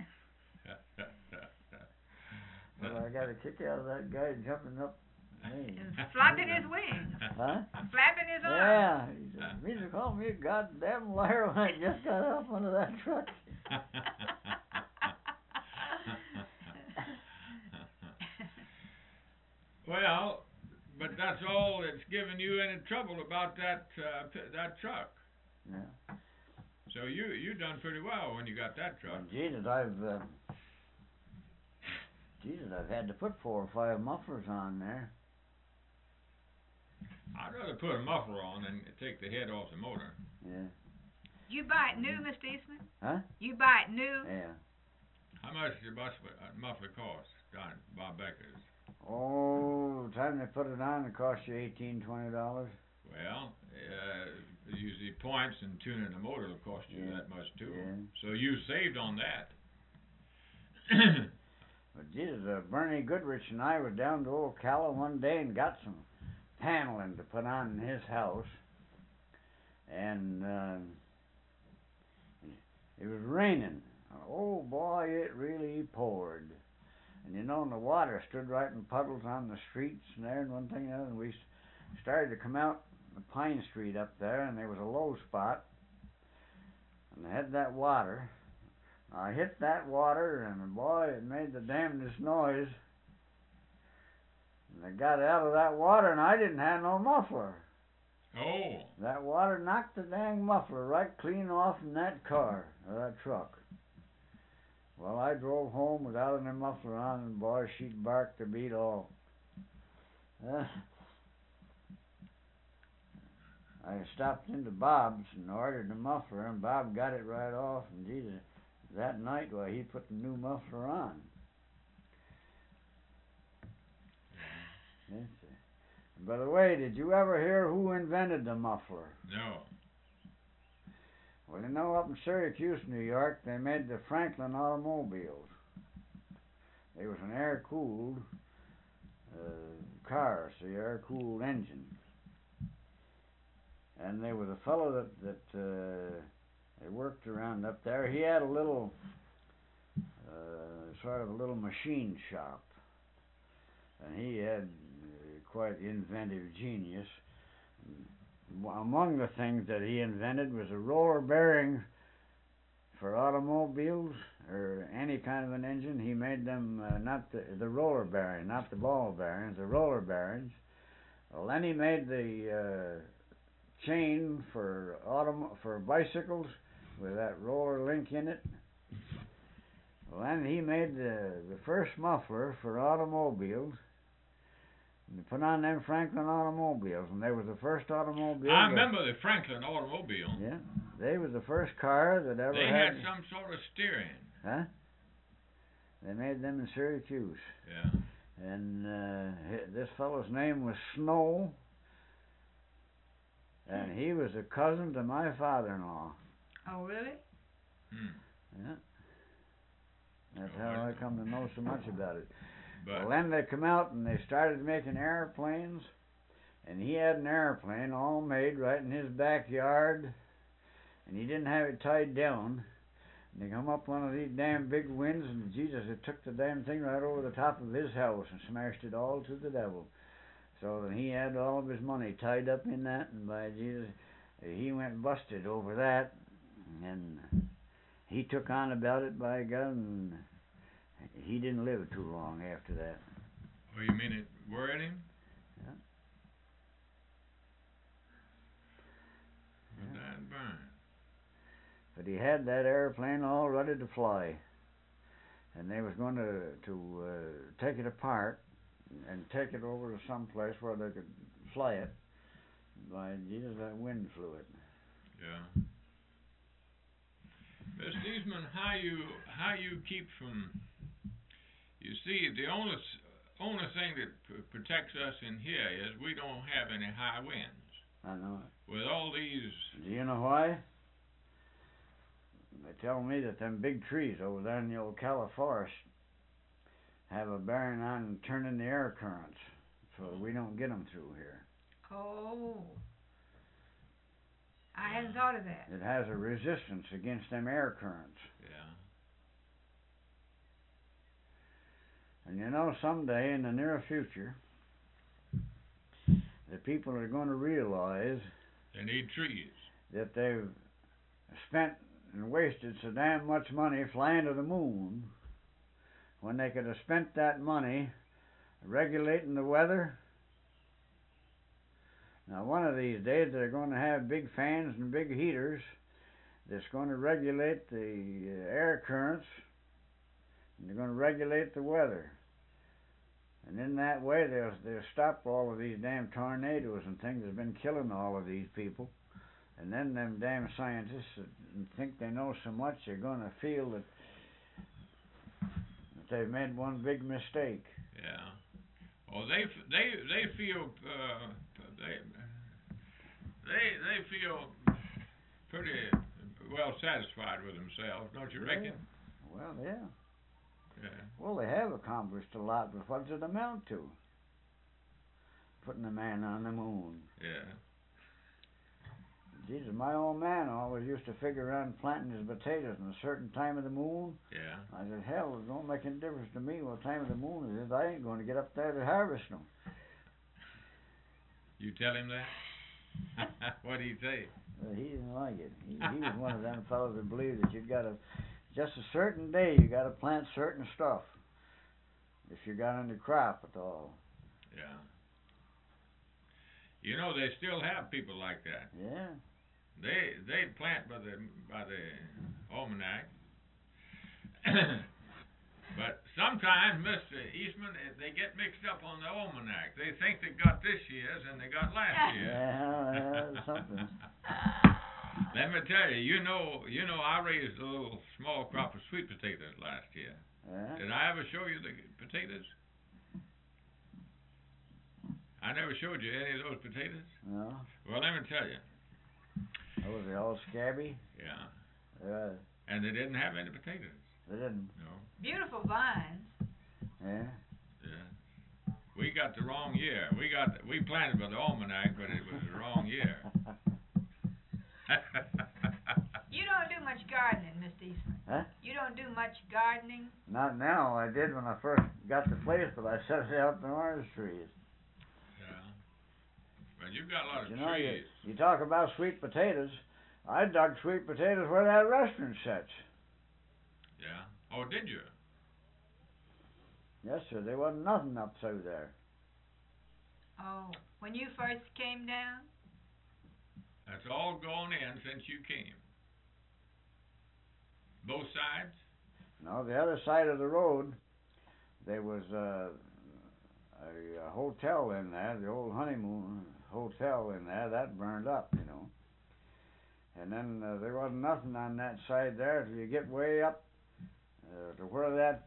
Well, I got a kick out of that guy jumping up me. And flapping his wings. Huh? Flapping his arms. Yeah, he said, you mean to call me a goddamn liar when I just got off under that truck? Well, but that's all that's given you any trouble about that truck. Yeah. So you done pretty well when you got that truck. Well, Jesus, I've had to put 4 or 5 mufflers on there. I'd rather put a muffler on than take the head off the motor. Yeah. You buy it new, Mr. Eastman? Huh? You buy it new? Yeah. How much does a muffler cost down at Bob Becker's? Oh, the time they put it on, it cost you $18-20. Well, usually points and tuning the motor will cost you that much too. Yeah. So you saved on that. But Jesus, Bernie Goodrich and I were down to Ocala one day and got some paneling to put on in his house. And it was raining. Oh boy, it really poured. And you know, and the water stood right in puddles on the streets and there and one thing and the other. And we started to come out the Pine Street up there, and there was a low spot. And they had that water. I hit that water, and boy, it made the damnedest noise. And I got out of that water, and I didn't have no muffler. Oh. That water knocked the dang muffler right clean off in that car, or that truck. Well, I drove home without any muffler on, and boy, she'd bark to beat all. I stopped into Bob's and ordered the muffler, and Bob got it right off, and Jesus, that night, well, he put the new muffler on. Yes, sir. And by the way, did you ever hear who invented the muffler? No. Well, you know, up in Syracuse, New York, they made the Franklin automobiles. They was an air-cooled car, see, air-cooled engine. And there was a fellow that they worked around up there. He had a little, sort of a little machine shop. And he had quite inventive genius. among the things that he invented was a roller bearing for automobiles or any kind of an engine. He made them not the roller bearing, not the ball bearings, the roller bearings. Well, then he made the chain for bicycles with that roller link in it. Well, then he made the first muffler for automobiles. And they put on them Franklin automobiles, and they were the first automobile. I remember the Franklin automobile. Yeah, they was the first car that ever They had. had some sort of steering. Huh? They made them in Syracuse. Yeah. And this fellow's name was Snow, and he was a cousin to my father-in-law. Oh, really? Yeah. That's how I come to know so much about it. But Well, then they come out and they started making airplanes, and he had an airplane all made right in his backyard, and he didn't have it tied down. And they come up one of these damn big winds, and Jesus, it took the damn thing right over the top of his house and smashed it all to the devil. So then he had all of his money tied up in that, and by Jesus, he went busted over that, and he took on about it, by God, and he didn't live too long after that. oh, you mean it worried him? Yeah. Well, that burn. But he had that airplane all ready to fly, and they was going to take it apart and take it over to some place where they could fly it. By Jesus, that wind flew it. Yeah. Mr. Eastman, how you keep from? You see, the only thing that protects us in here is we don't have any high winds. I know it. With all these. Do you know why? They tell me that them big trees over there in the Ocala forest have a bearing on turning the air currents, so we don't get them through here. Oh. I hadn't thought of that. It has a resistance against them air currents. Yeah. And you know, someday in the near future, the people are going to realize They need trees. that they've spent and wasted so damn much money flying to the moon when they could have spent that money regulating the weather. Now, one of these days, they're going to have big fans and big heaters that's going to regulate the air currents, and they're going to regulate the weather. And in that way, they'll stop all of these damn tornadoes and things that's been killing all of these people. And then them damn scientists that think they know so much, they're going to feel that they've made one big mistake. Yeah. Well, they feel they feel pretty well satisfied with themselves, don't you reckon? Well, yeah. Yeah. Well, they have accomplished a lot, but what does it amount to? Putting a man on the moon. Yeah. Jesus, my old man always used to figure around planting his potatoes in a certain time of the moon. Yeah. I said, hell, it don't make any difference to me what time of the moon it is. I ain't going to get up there to harvest them. You tell him that? What did he say? Well, he didn't like it. He was one of them fellows that believed that you've got to, just a certain day, you got to plant certain stuff if you got any crop at all. Yeah. You know, they still have people like that. Yeah. They plant by the almanac. But sometimes, Mr. Eastman, they get mixed up on the almanac. They think they got this year's and they got last year's. Yeah, something. Let me tell you, you know, I raised a little small crop of sweet potatoes last year. Yeah. Did I ever show you the potatoes? I never showed you any of those potatoes. No. Well, let me tell you. Oh, was they all scabby? Yeah. Yeah. And they didn't have any potatoes. They didn't. No. Beautiful vines. Yeah. Yeah. We got the wrong year. We planted by the almanac, but it was the wrong year. You don't do much gardening, Mr. Eastman. Huh? You don't do much gardening. Not now. I did when I first got the place, but I set it out in orange trees. Yeah. But But you've got a lot of You know, trees. you talk about sweet potatoes. I dug sweet potatoes where that restaurant sits. Yeah. Oh, did you? Yes, sir. There wasn't nothing up through there. Oh, when you first came down? That's all gone in since you came. Both sides? No, the other side of the road, there was a hotel in there, the old Honeymoon Hotel in there. That burned up, you know. And then there wasn't nothing on that side there till you get way up to where that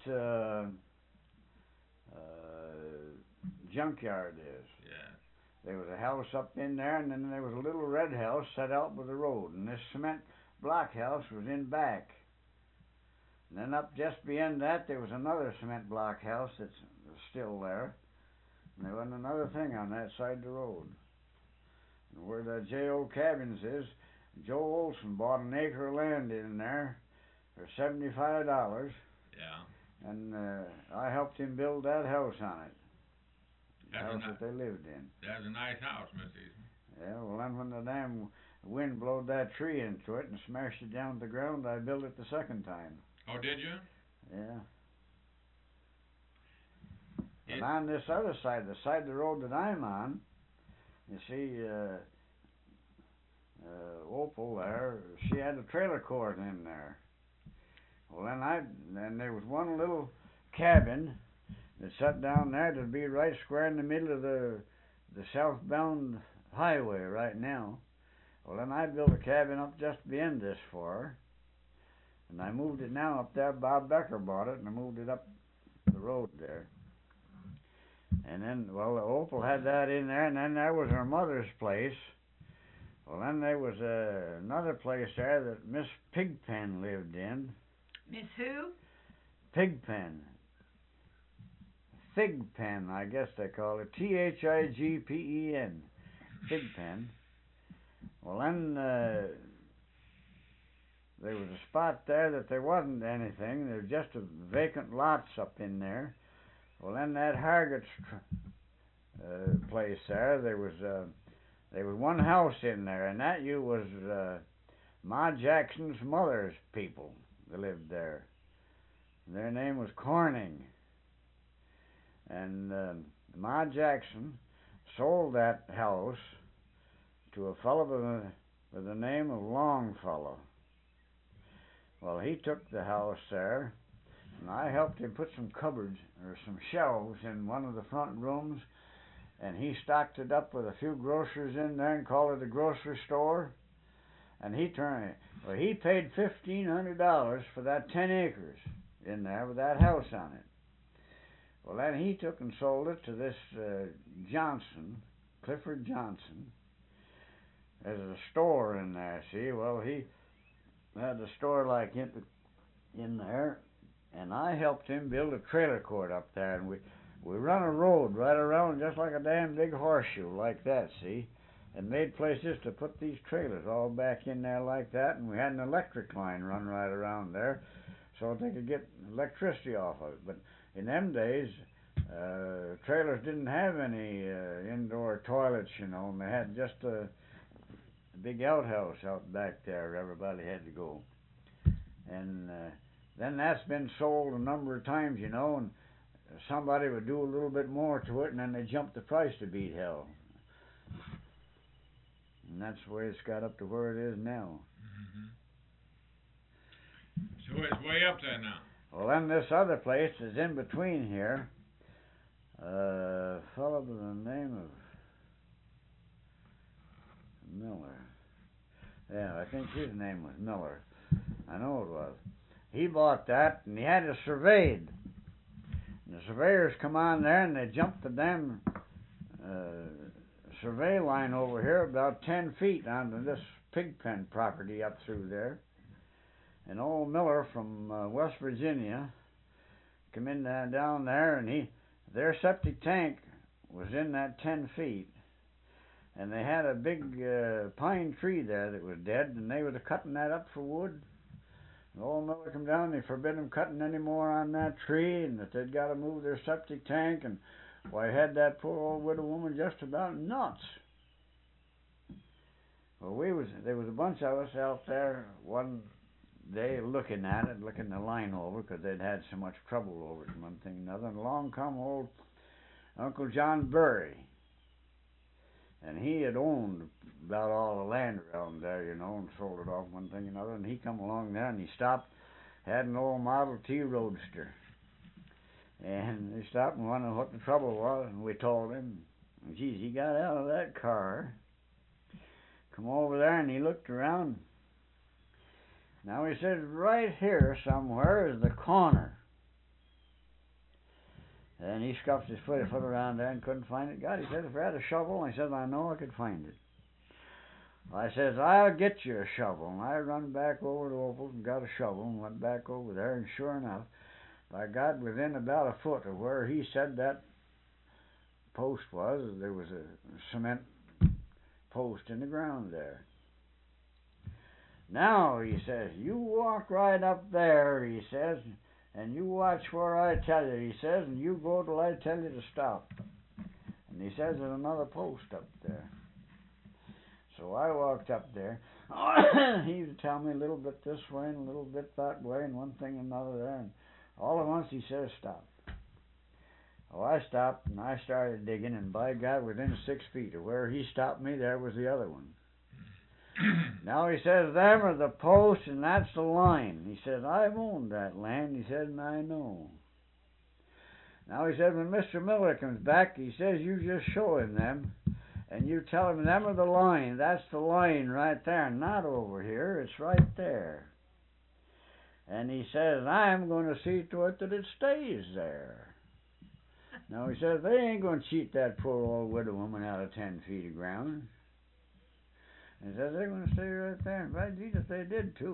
junkyard is. Yeah. There was a house up in there, and then there was a little red house set out by the road, and this cement block house was in back. And then up just beyond that, there was another cement block house that's still there, and there wasn't another thing on that side of the road. And where the J.O. Cabins is, Joe Olson bought an acre of land in there for $75, Yeah. and I helped him build that house on it. That's House that they lived in. That's a nice house, Mr. Eastman. Yeah, well then when the damn wind blowed that tree into it and smashed it down to the ground, I built it the second time. Oh, did you? Yeah. And on this other side, the side of the road that I'm on, you see, Opal there, she had a trailer court in there. Well then there was one little cabin that sat down there that'd be right square in the middle of the southbound highway right now. Well then I built a cabin up just beyond this for her. And I moved it now up there. Bob Becker bought it, and I moved it up the road there. And then, well, Opal had that in there, and then there was her mother's place. Well, then there was another place there that Miss Pigpen lived in. Miss who? Pigpen. Thigpen, I guess they call it. Thigpen. Thigpen. Well, then there was a spot there that there wasn't anything. There was just a vacant lots up in there. Well, then that Hargot's place there was one house in there, and that was Ma Jackson's mother's people that lived there. Their name was Corning. And Ma Jackson sold that house to a fellow by the name of Longfellow. Well, he took the house there, and I helped him put some cupboards or some shelves in one of the front rooms, and he stocked it up with a few groceries in there and called it a grocery store. And he paid $1,500 for that 10 acres in there with that house on it. Well, then he took and sold it to this Johnson, Clifford Johnson. There's a store in there, see? Well, he had a store like it in there, and I helped him build a trailer court up there, and we run a road right around just like a damn big horseshoe like that, see? And made places to put these trailers all back in there like that, and we had an electric line run right around there so they could get electricity off of it. But in them days, trailers didn't have any indoor toilets, you know, and they had just a big outhouse out back there where everybody had to go. And then that's been sold a number of times, you know, and somebody would do a little bit more to it, and then they jumped the price to beat hell. And that's the way it's got up to where it is now. Mm-hmm. So it's way up there now. Well, then this other place is in between here. A fellow by the name of Miller. Yeah, I think his name was Miller. I know it was. He bought that, and he had it surveyed. And the surveyors come on there, and they jumped the damn survey line over here about 10 feet onto this pig pen property up through there. And old Miller from West Virginia come in down there, and their septic tank was in that 10 feet. And they had a big pine tree there that was dead, and they was cutting that up for wood. And old Miller come down, and they forbid them cutting any more on that tree, and that they'd got to move their septic tank. And why, had that poor old widow woman just about nuts. there was a bunch of us out there one day looking at it, looking the line over, 'cause they'd had so much trouble over it and one thing and another. And along come old Uncle John Burry. And he had owned about all the land around there, you know, and sold it off one thing and another. And he come along there and he stopped, had an old Model T Roadster. And he stopped and wondered what the trouble was. And we told him. And geez, he got out of that car, come over there, and he looked around. Now he said, right here somewhere is the corner. And he scuffed his foot around there and couldn't find it. God, he said, if I had a shovel, I said, I know I could find it. I says, I'll get you a shovel. And I run back over to Opal's and got a shovel and went back over there. And sure enough, I got within about a foot of where he said that post was. There was a cement post in the ground there. Now, he says, you walk right up there, he says, and you watch where I tell you, he says, and you go till I tell you to stop. And he says, there's another post up there. So I walked up there. He would tell me a little bit this way and a little bit that way and one thing and another there. And all at once he says, stop. Oh, I stopped and I started digging, and by God, within 6 feet of where he stopped me, there was the other one. Now he says, them are the posts and that's the line. He says, I've owned that land. He said, and I know. Now he said, when Mr. Miller comes back, he says, you just show him them. And you tell him, them are the line. That's the line right there. Not over here. It's right there. And he says, I'm going to see to it that it stays there. Now he says, they ain't going to cheat that poor old widow woman out of 10 feet of ground. And he says, they're going to stay right there. And by Jesus, they did too.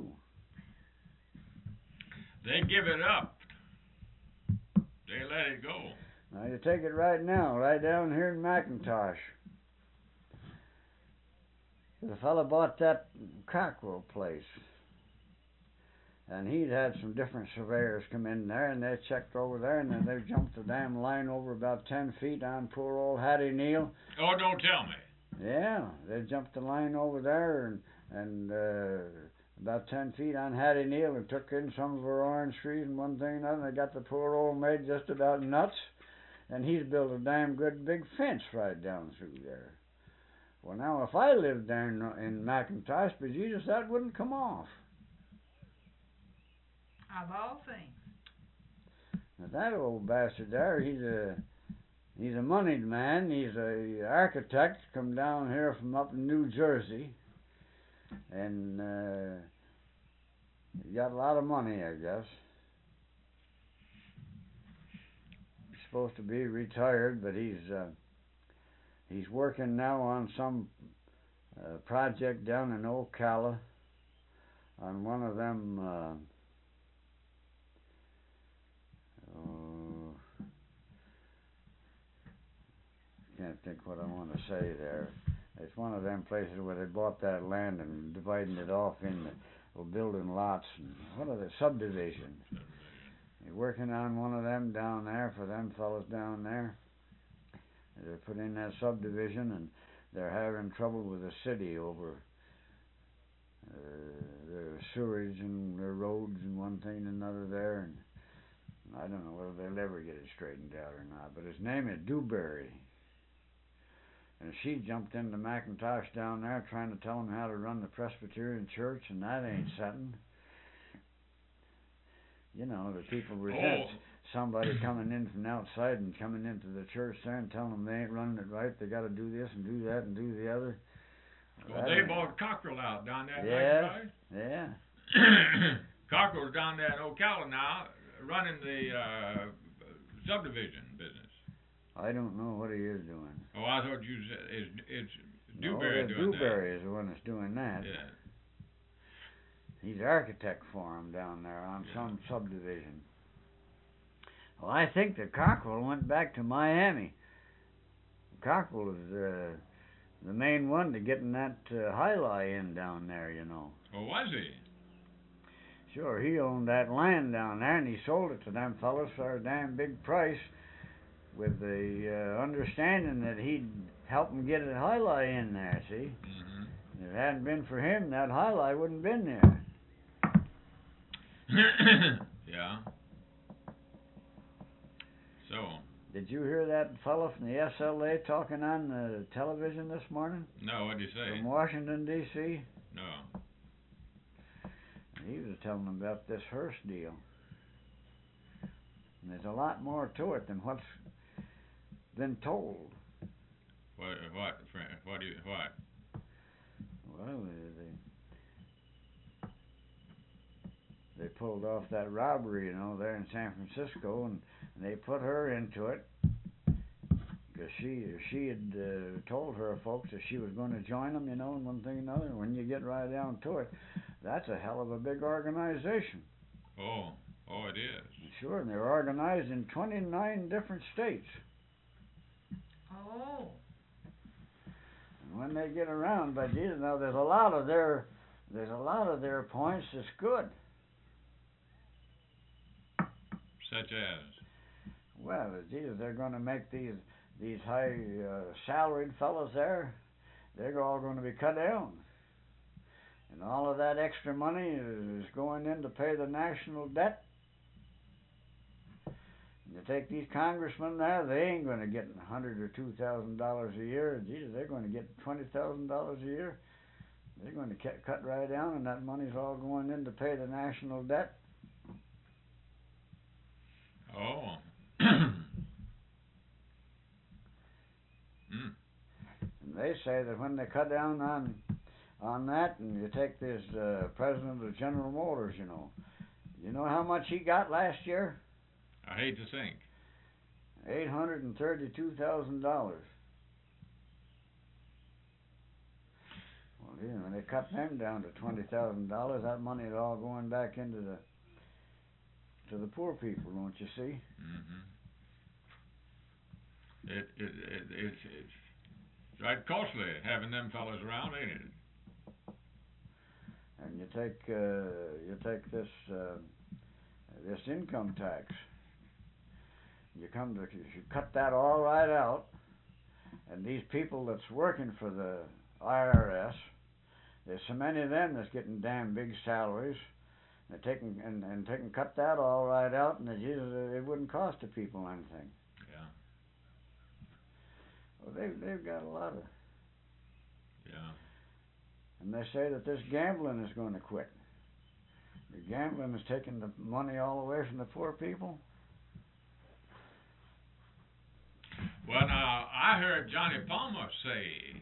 They give it up. They let it go. Now you take it right now, right down here in McIntosh. The fellow bought that Cockrell place. And he'd had some different surveyors come in there, and they checked over there, and then they jumped the damn line over about 10 feet on poor old Hattie Neal. Oh, don't tell me. Yeah, they jumped the line over there, and about 10 feet on Hattie Neal, and took in some of her orange trees and one thing and another, and they got the poor old maid just about nuts, and he's built a damn good big fence right down through there. Well, now, if I lived there in McIntosh, but Jesus, that wouldn't come off. Of all things. Now, that old bastard there, he's a moneyed man. He's a architect, come down here from up in New Jersey, and he got a lot of money, I guess. He's supposed to be retired, but he's working now on some project down in Ocala on one of them. Can't think what I want to say there. It's one of them places where they bought that land and dividing it off into building lots and what are the subdivisions. They're working on one of them down there for them fellas down there. They put in that subdivision, and they're having trouble with the city over their sewage and their roads and one thing and another there. And I don't know whether they'll ever get it straightened out or not, but his name is Dewberry. And she jumped into McIntosh down there trying to tell him how to run the Presbyterian church, and that ain't setting. You know, the people resent somebody coming in from outside and coming into the church there and telling them they ain't running it right. They got to do this and do that and do the other. Well, they bought Cockrell out down there. Yeah, yeah. Cockrell's down there in Ocala now, running the subdivision business. I don't know what he is doing. Oh, I thought you said it's Dewberry doing that. Dewberry is the one that's doing that. Yeah. He's architect for him down there on some subdivision. Well, I think that Cockrell went back to Miami. Cockrell is the main one to getting that high-lie in down there, you know. Oh, was he? Sure, he owned that land down there, and he sold it to them fellas for a damn big price, with the understanding that he'd help them get a high-lie in there, see? Mm-hmm. If it hadn't been for him, that highlight wouldn't been there. Yeah. So, Did you hear that fellow from the SLA talking on the television this morning? no, what'd you say? From Washington, D.C.? No. He was telling them about this Hearst deal. And there's a lot more to it than what's been told. What? What? Well, they pulled off that robbery, there in San Francisco, and they put her into it because she had told her folks that she was going to join them, and one thing and another. And when you get right down to it, that's a hell of a big organization. Oh, it is. Sure, and they're organized in 29 different states. Oh. And when they get around, but Jesus, now there's a lot of their points that's good. Such as? Well, Jesus, they're going to make these high salaried fellows there. They're all going to be cut down, and all of that extra money is going in to pay the national debt. You take these congressmen there, they ain't going to get $100,000 or $2,000 a year. Jesus, they're going to get $20,000 a year. They're going to cut right down, and that money's all going in to pay the national debt. Oh. And they say that when they cut down on that, and you take this president of General Motors, you know how much he got last year? I hate to think. $832,000. Well, when they cut them down to $20,000, that money is all going back into the poor people, don't you see? Mm-hmm. It's right costly having them fellas around, ain't it? And you take this income tax. You cut that all right out, and these people that's working for the IRS, there's so many of them that's getting damn big salaries. They're cut that all right out, and it wouldn't cost the people anything. Yeah. Well, they've got a lot of. Yeah. And they say that this gambling is going to quit. The gambling is taking the money all away from the poor people. Well, now, I heard Johnny Palmer say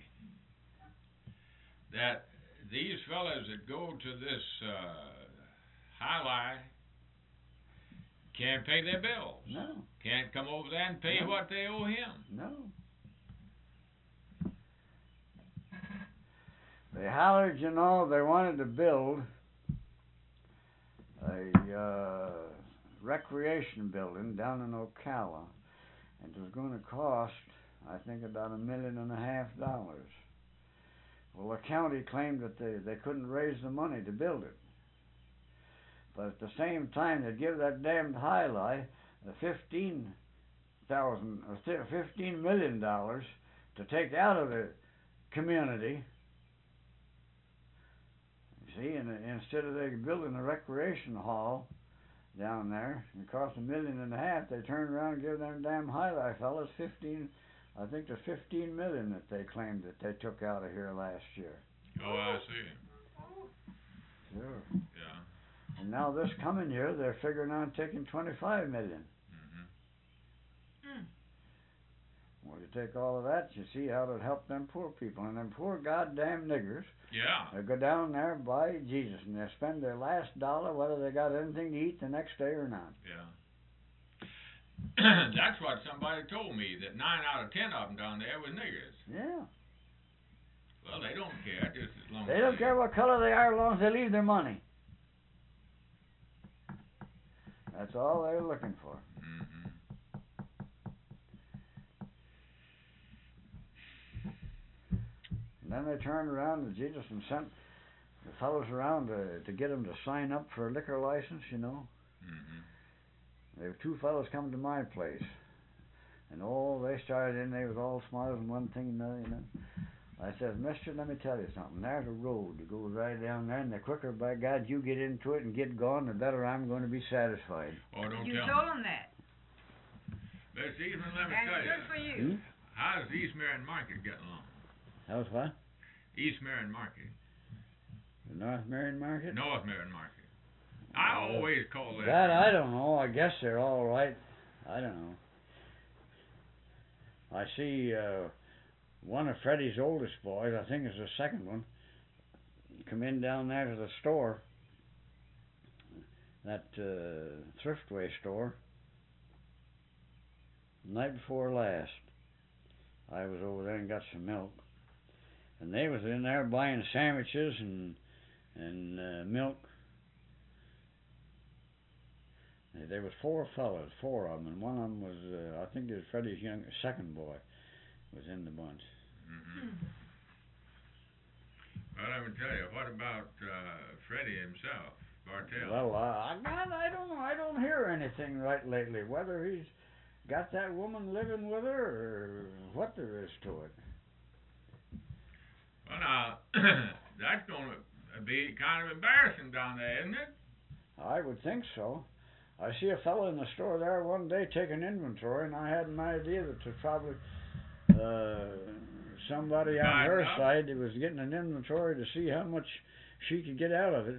that these fellas that go to this highlight can't pay their bills. No. Can't come over there and pay what they owe him. No. They hollered, they wanted to build a recreation building down in Ocala, and it was going to cost, I think, about $1.5 million. Well, the county claimed that they couldn't raise the money to build it. But at the same time, they'd give that damned highlight $15 million to take out of the community. You see, and instead of they building a recreation hall down there, it cost $1.5 million. They turned around and gave them damn highlight fellas $15 million that they claimed that they took out of here last year. Oh, I see. Sure. Yeah. And now this coming year, they're figuring on taking $25 million. Mm-hmm. Well, you take all of that, you see how it'll help them poor people. And them poor goddamn niggers, Yeah. they go down there by Jesus, and they spend their last dollar, whether they got anything to eat the next day or not. Yeah. That's what somebody told me, that 9 out of 10 of them down there was niggers. Yeah. Well, they don't care, just as long They as don't care what color they are as long as they leave their money. That's all they're looking for. Mm-hmm. And then they turned around to Jesus and sent the fellows around to get them to sign up for a liquor license, Mm-hmm. There were 2 fellows come to my place. And they started in, they was all smiles and one thing and another, I says, mister, let me tell you something. There's a road that goes right down there, and the quicker, by God, you get into it and get going, the better I'm going to be satisfied. Oh, don't You tell told me. him that. Miss Eastman, let me That's tell good you. for you. How's East Marion Market getting along? How's what? East Marion Market. The North Marion Market? North Marion Market. I always call that. That I don't know. I guess they're all right. I don't know. I see one of Freddie's oldest boys, I think it's the second one, come in down there to the store, that Thriftway store, the night before last. I was over there and got some milk, and they was in there buying sandwiches and milk. There was four fellas, four of them, and one of them was, I think it was Freddie's second boy, was in the bunch. Well, let me tell you, what about Freddie himself, Bartell? Well, I don't know. I don't hear anything right lately. Whether he's got that woman living with her or what there is to it. Well, now, that's going to be kind of embarrassing down there, isn't it? I would think so. I see a fellow in the store there one day taking inventory, and I had an idea that there's probably somebody on her side that was getting an inventory to see how much she could get out of it.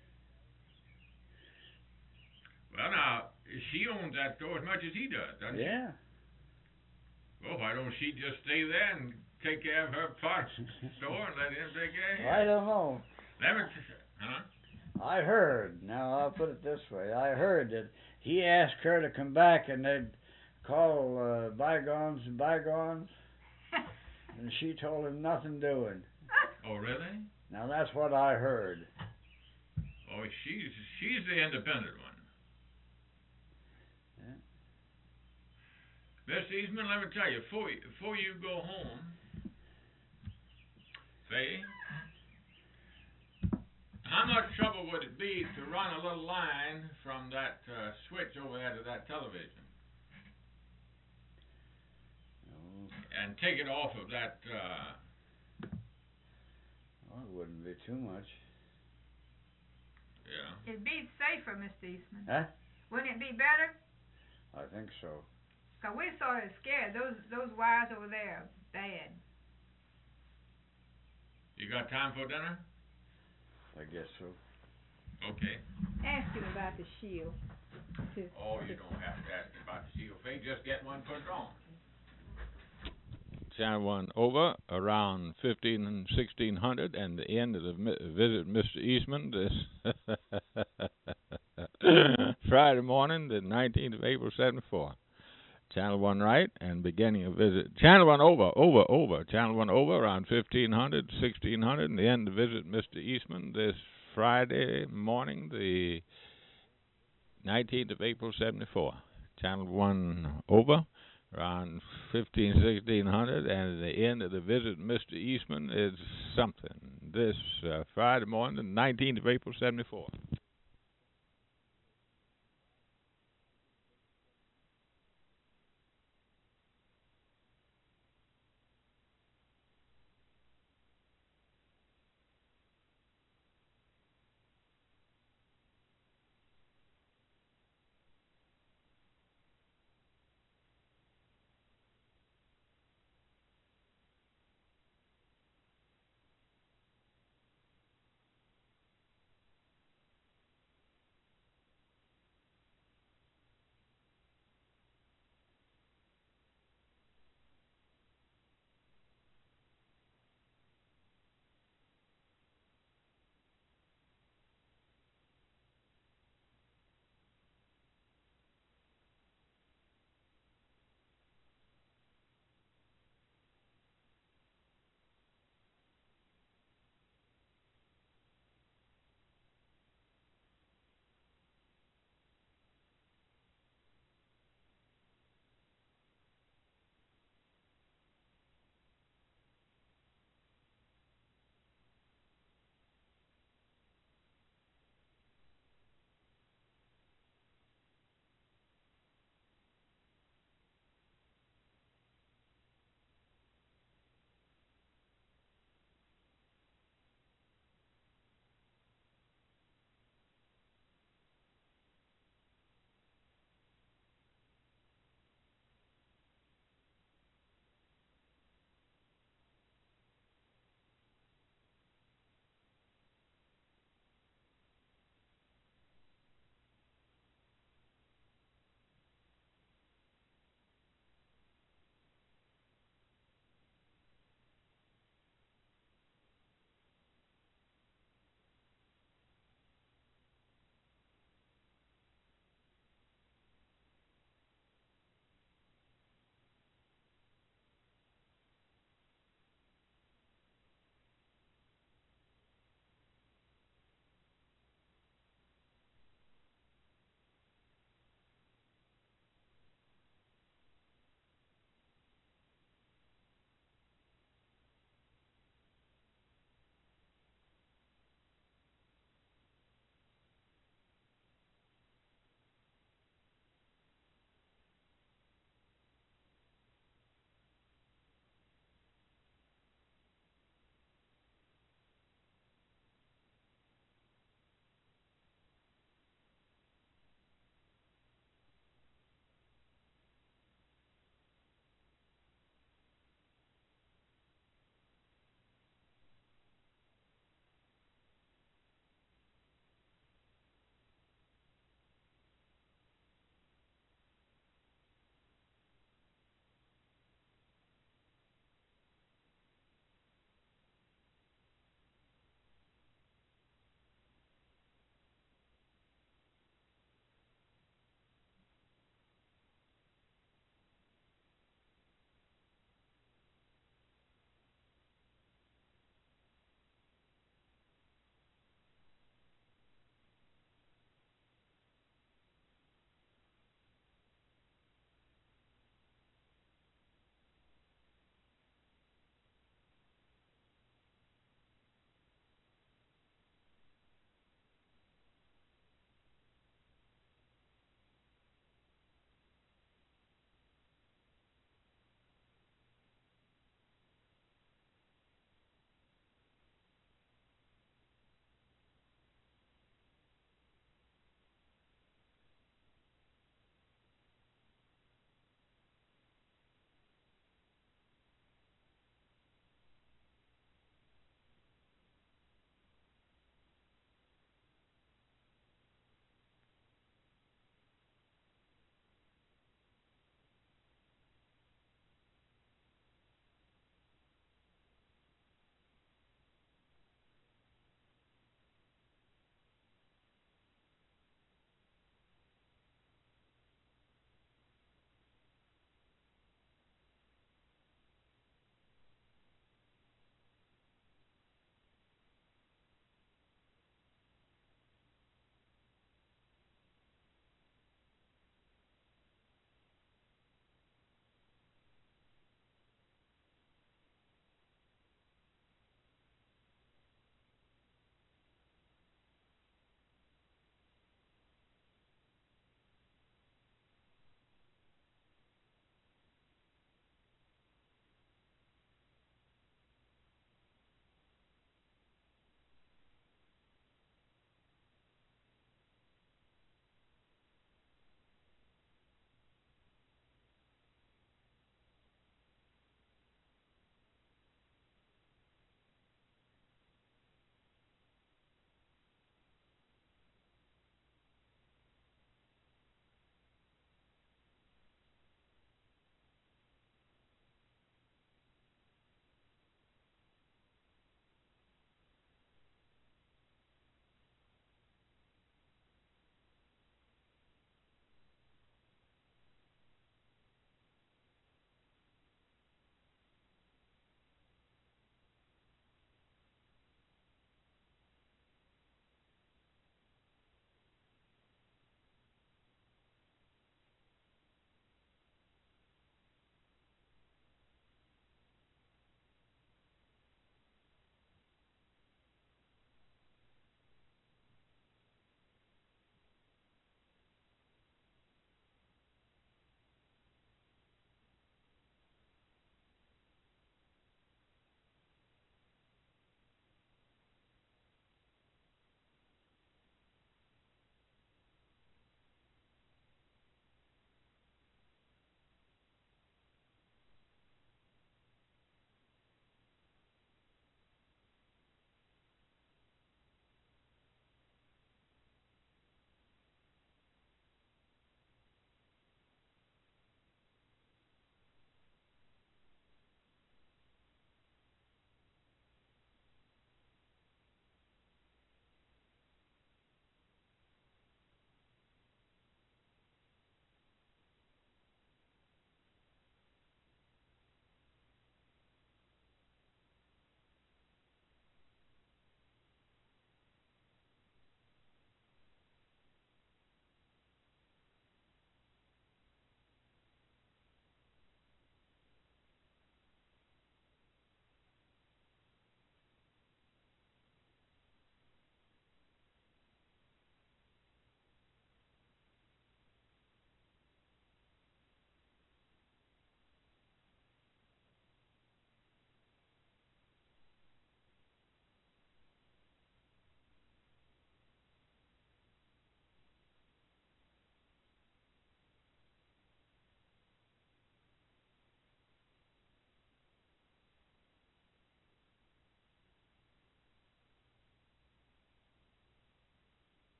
Well, now, she owns that store as much as he does, doesn't she? Yeah. Well, why don't she just stay there and take care of her part of the store and let him take care of his? I don't know. Huh? I heard, now I'll put it this way, I heard that he asked her to come back and they'd call bygones bygones, and she told him nothing doing. Oh, really? Now that's what I heard. Oh, she's the independent one. Yeah. Miss Eastman, let me tell you, before you go home, say, how much trouble would it be to run a little line from that switch over there to that television? Oh. And take it off of that, Well, it wouldn't be too much. yeah. It'd be safer, Mr. Eastman. Huh? Wouldn't it be better? I think so. 'Cause we're sort of scared. Those wires over there are bad. You got time for dinner? I guess so. Okay. Ask him about the shield. Oh, you don't have to ask about the shield. Faye, just get one put it on. Channel 1 over around 1600 and the end of the visit Mr. Eastman this Friday morning, the 19th of April, 74. Channel 1 right and beginning of visit. Channel 1 over. Channel 1 over around 1500, 1600 and the end of visit Mr. Eastman this Friday morning, the 19th of April, 74. Channel 1 over around 1600 and the end of the visit Mr. Eastman is something this Friday morning, the 19th of April, 74.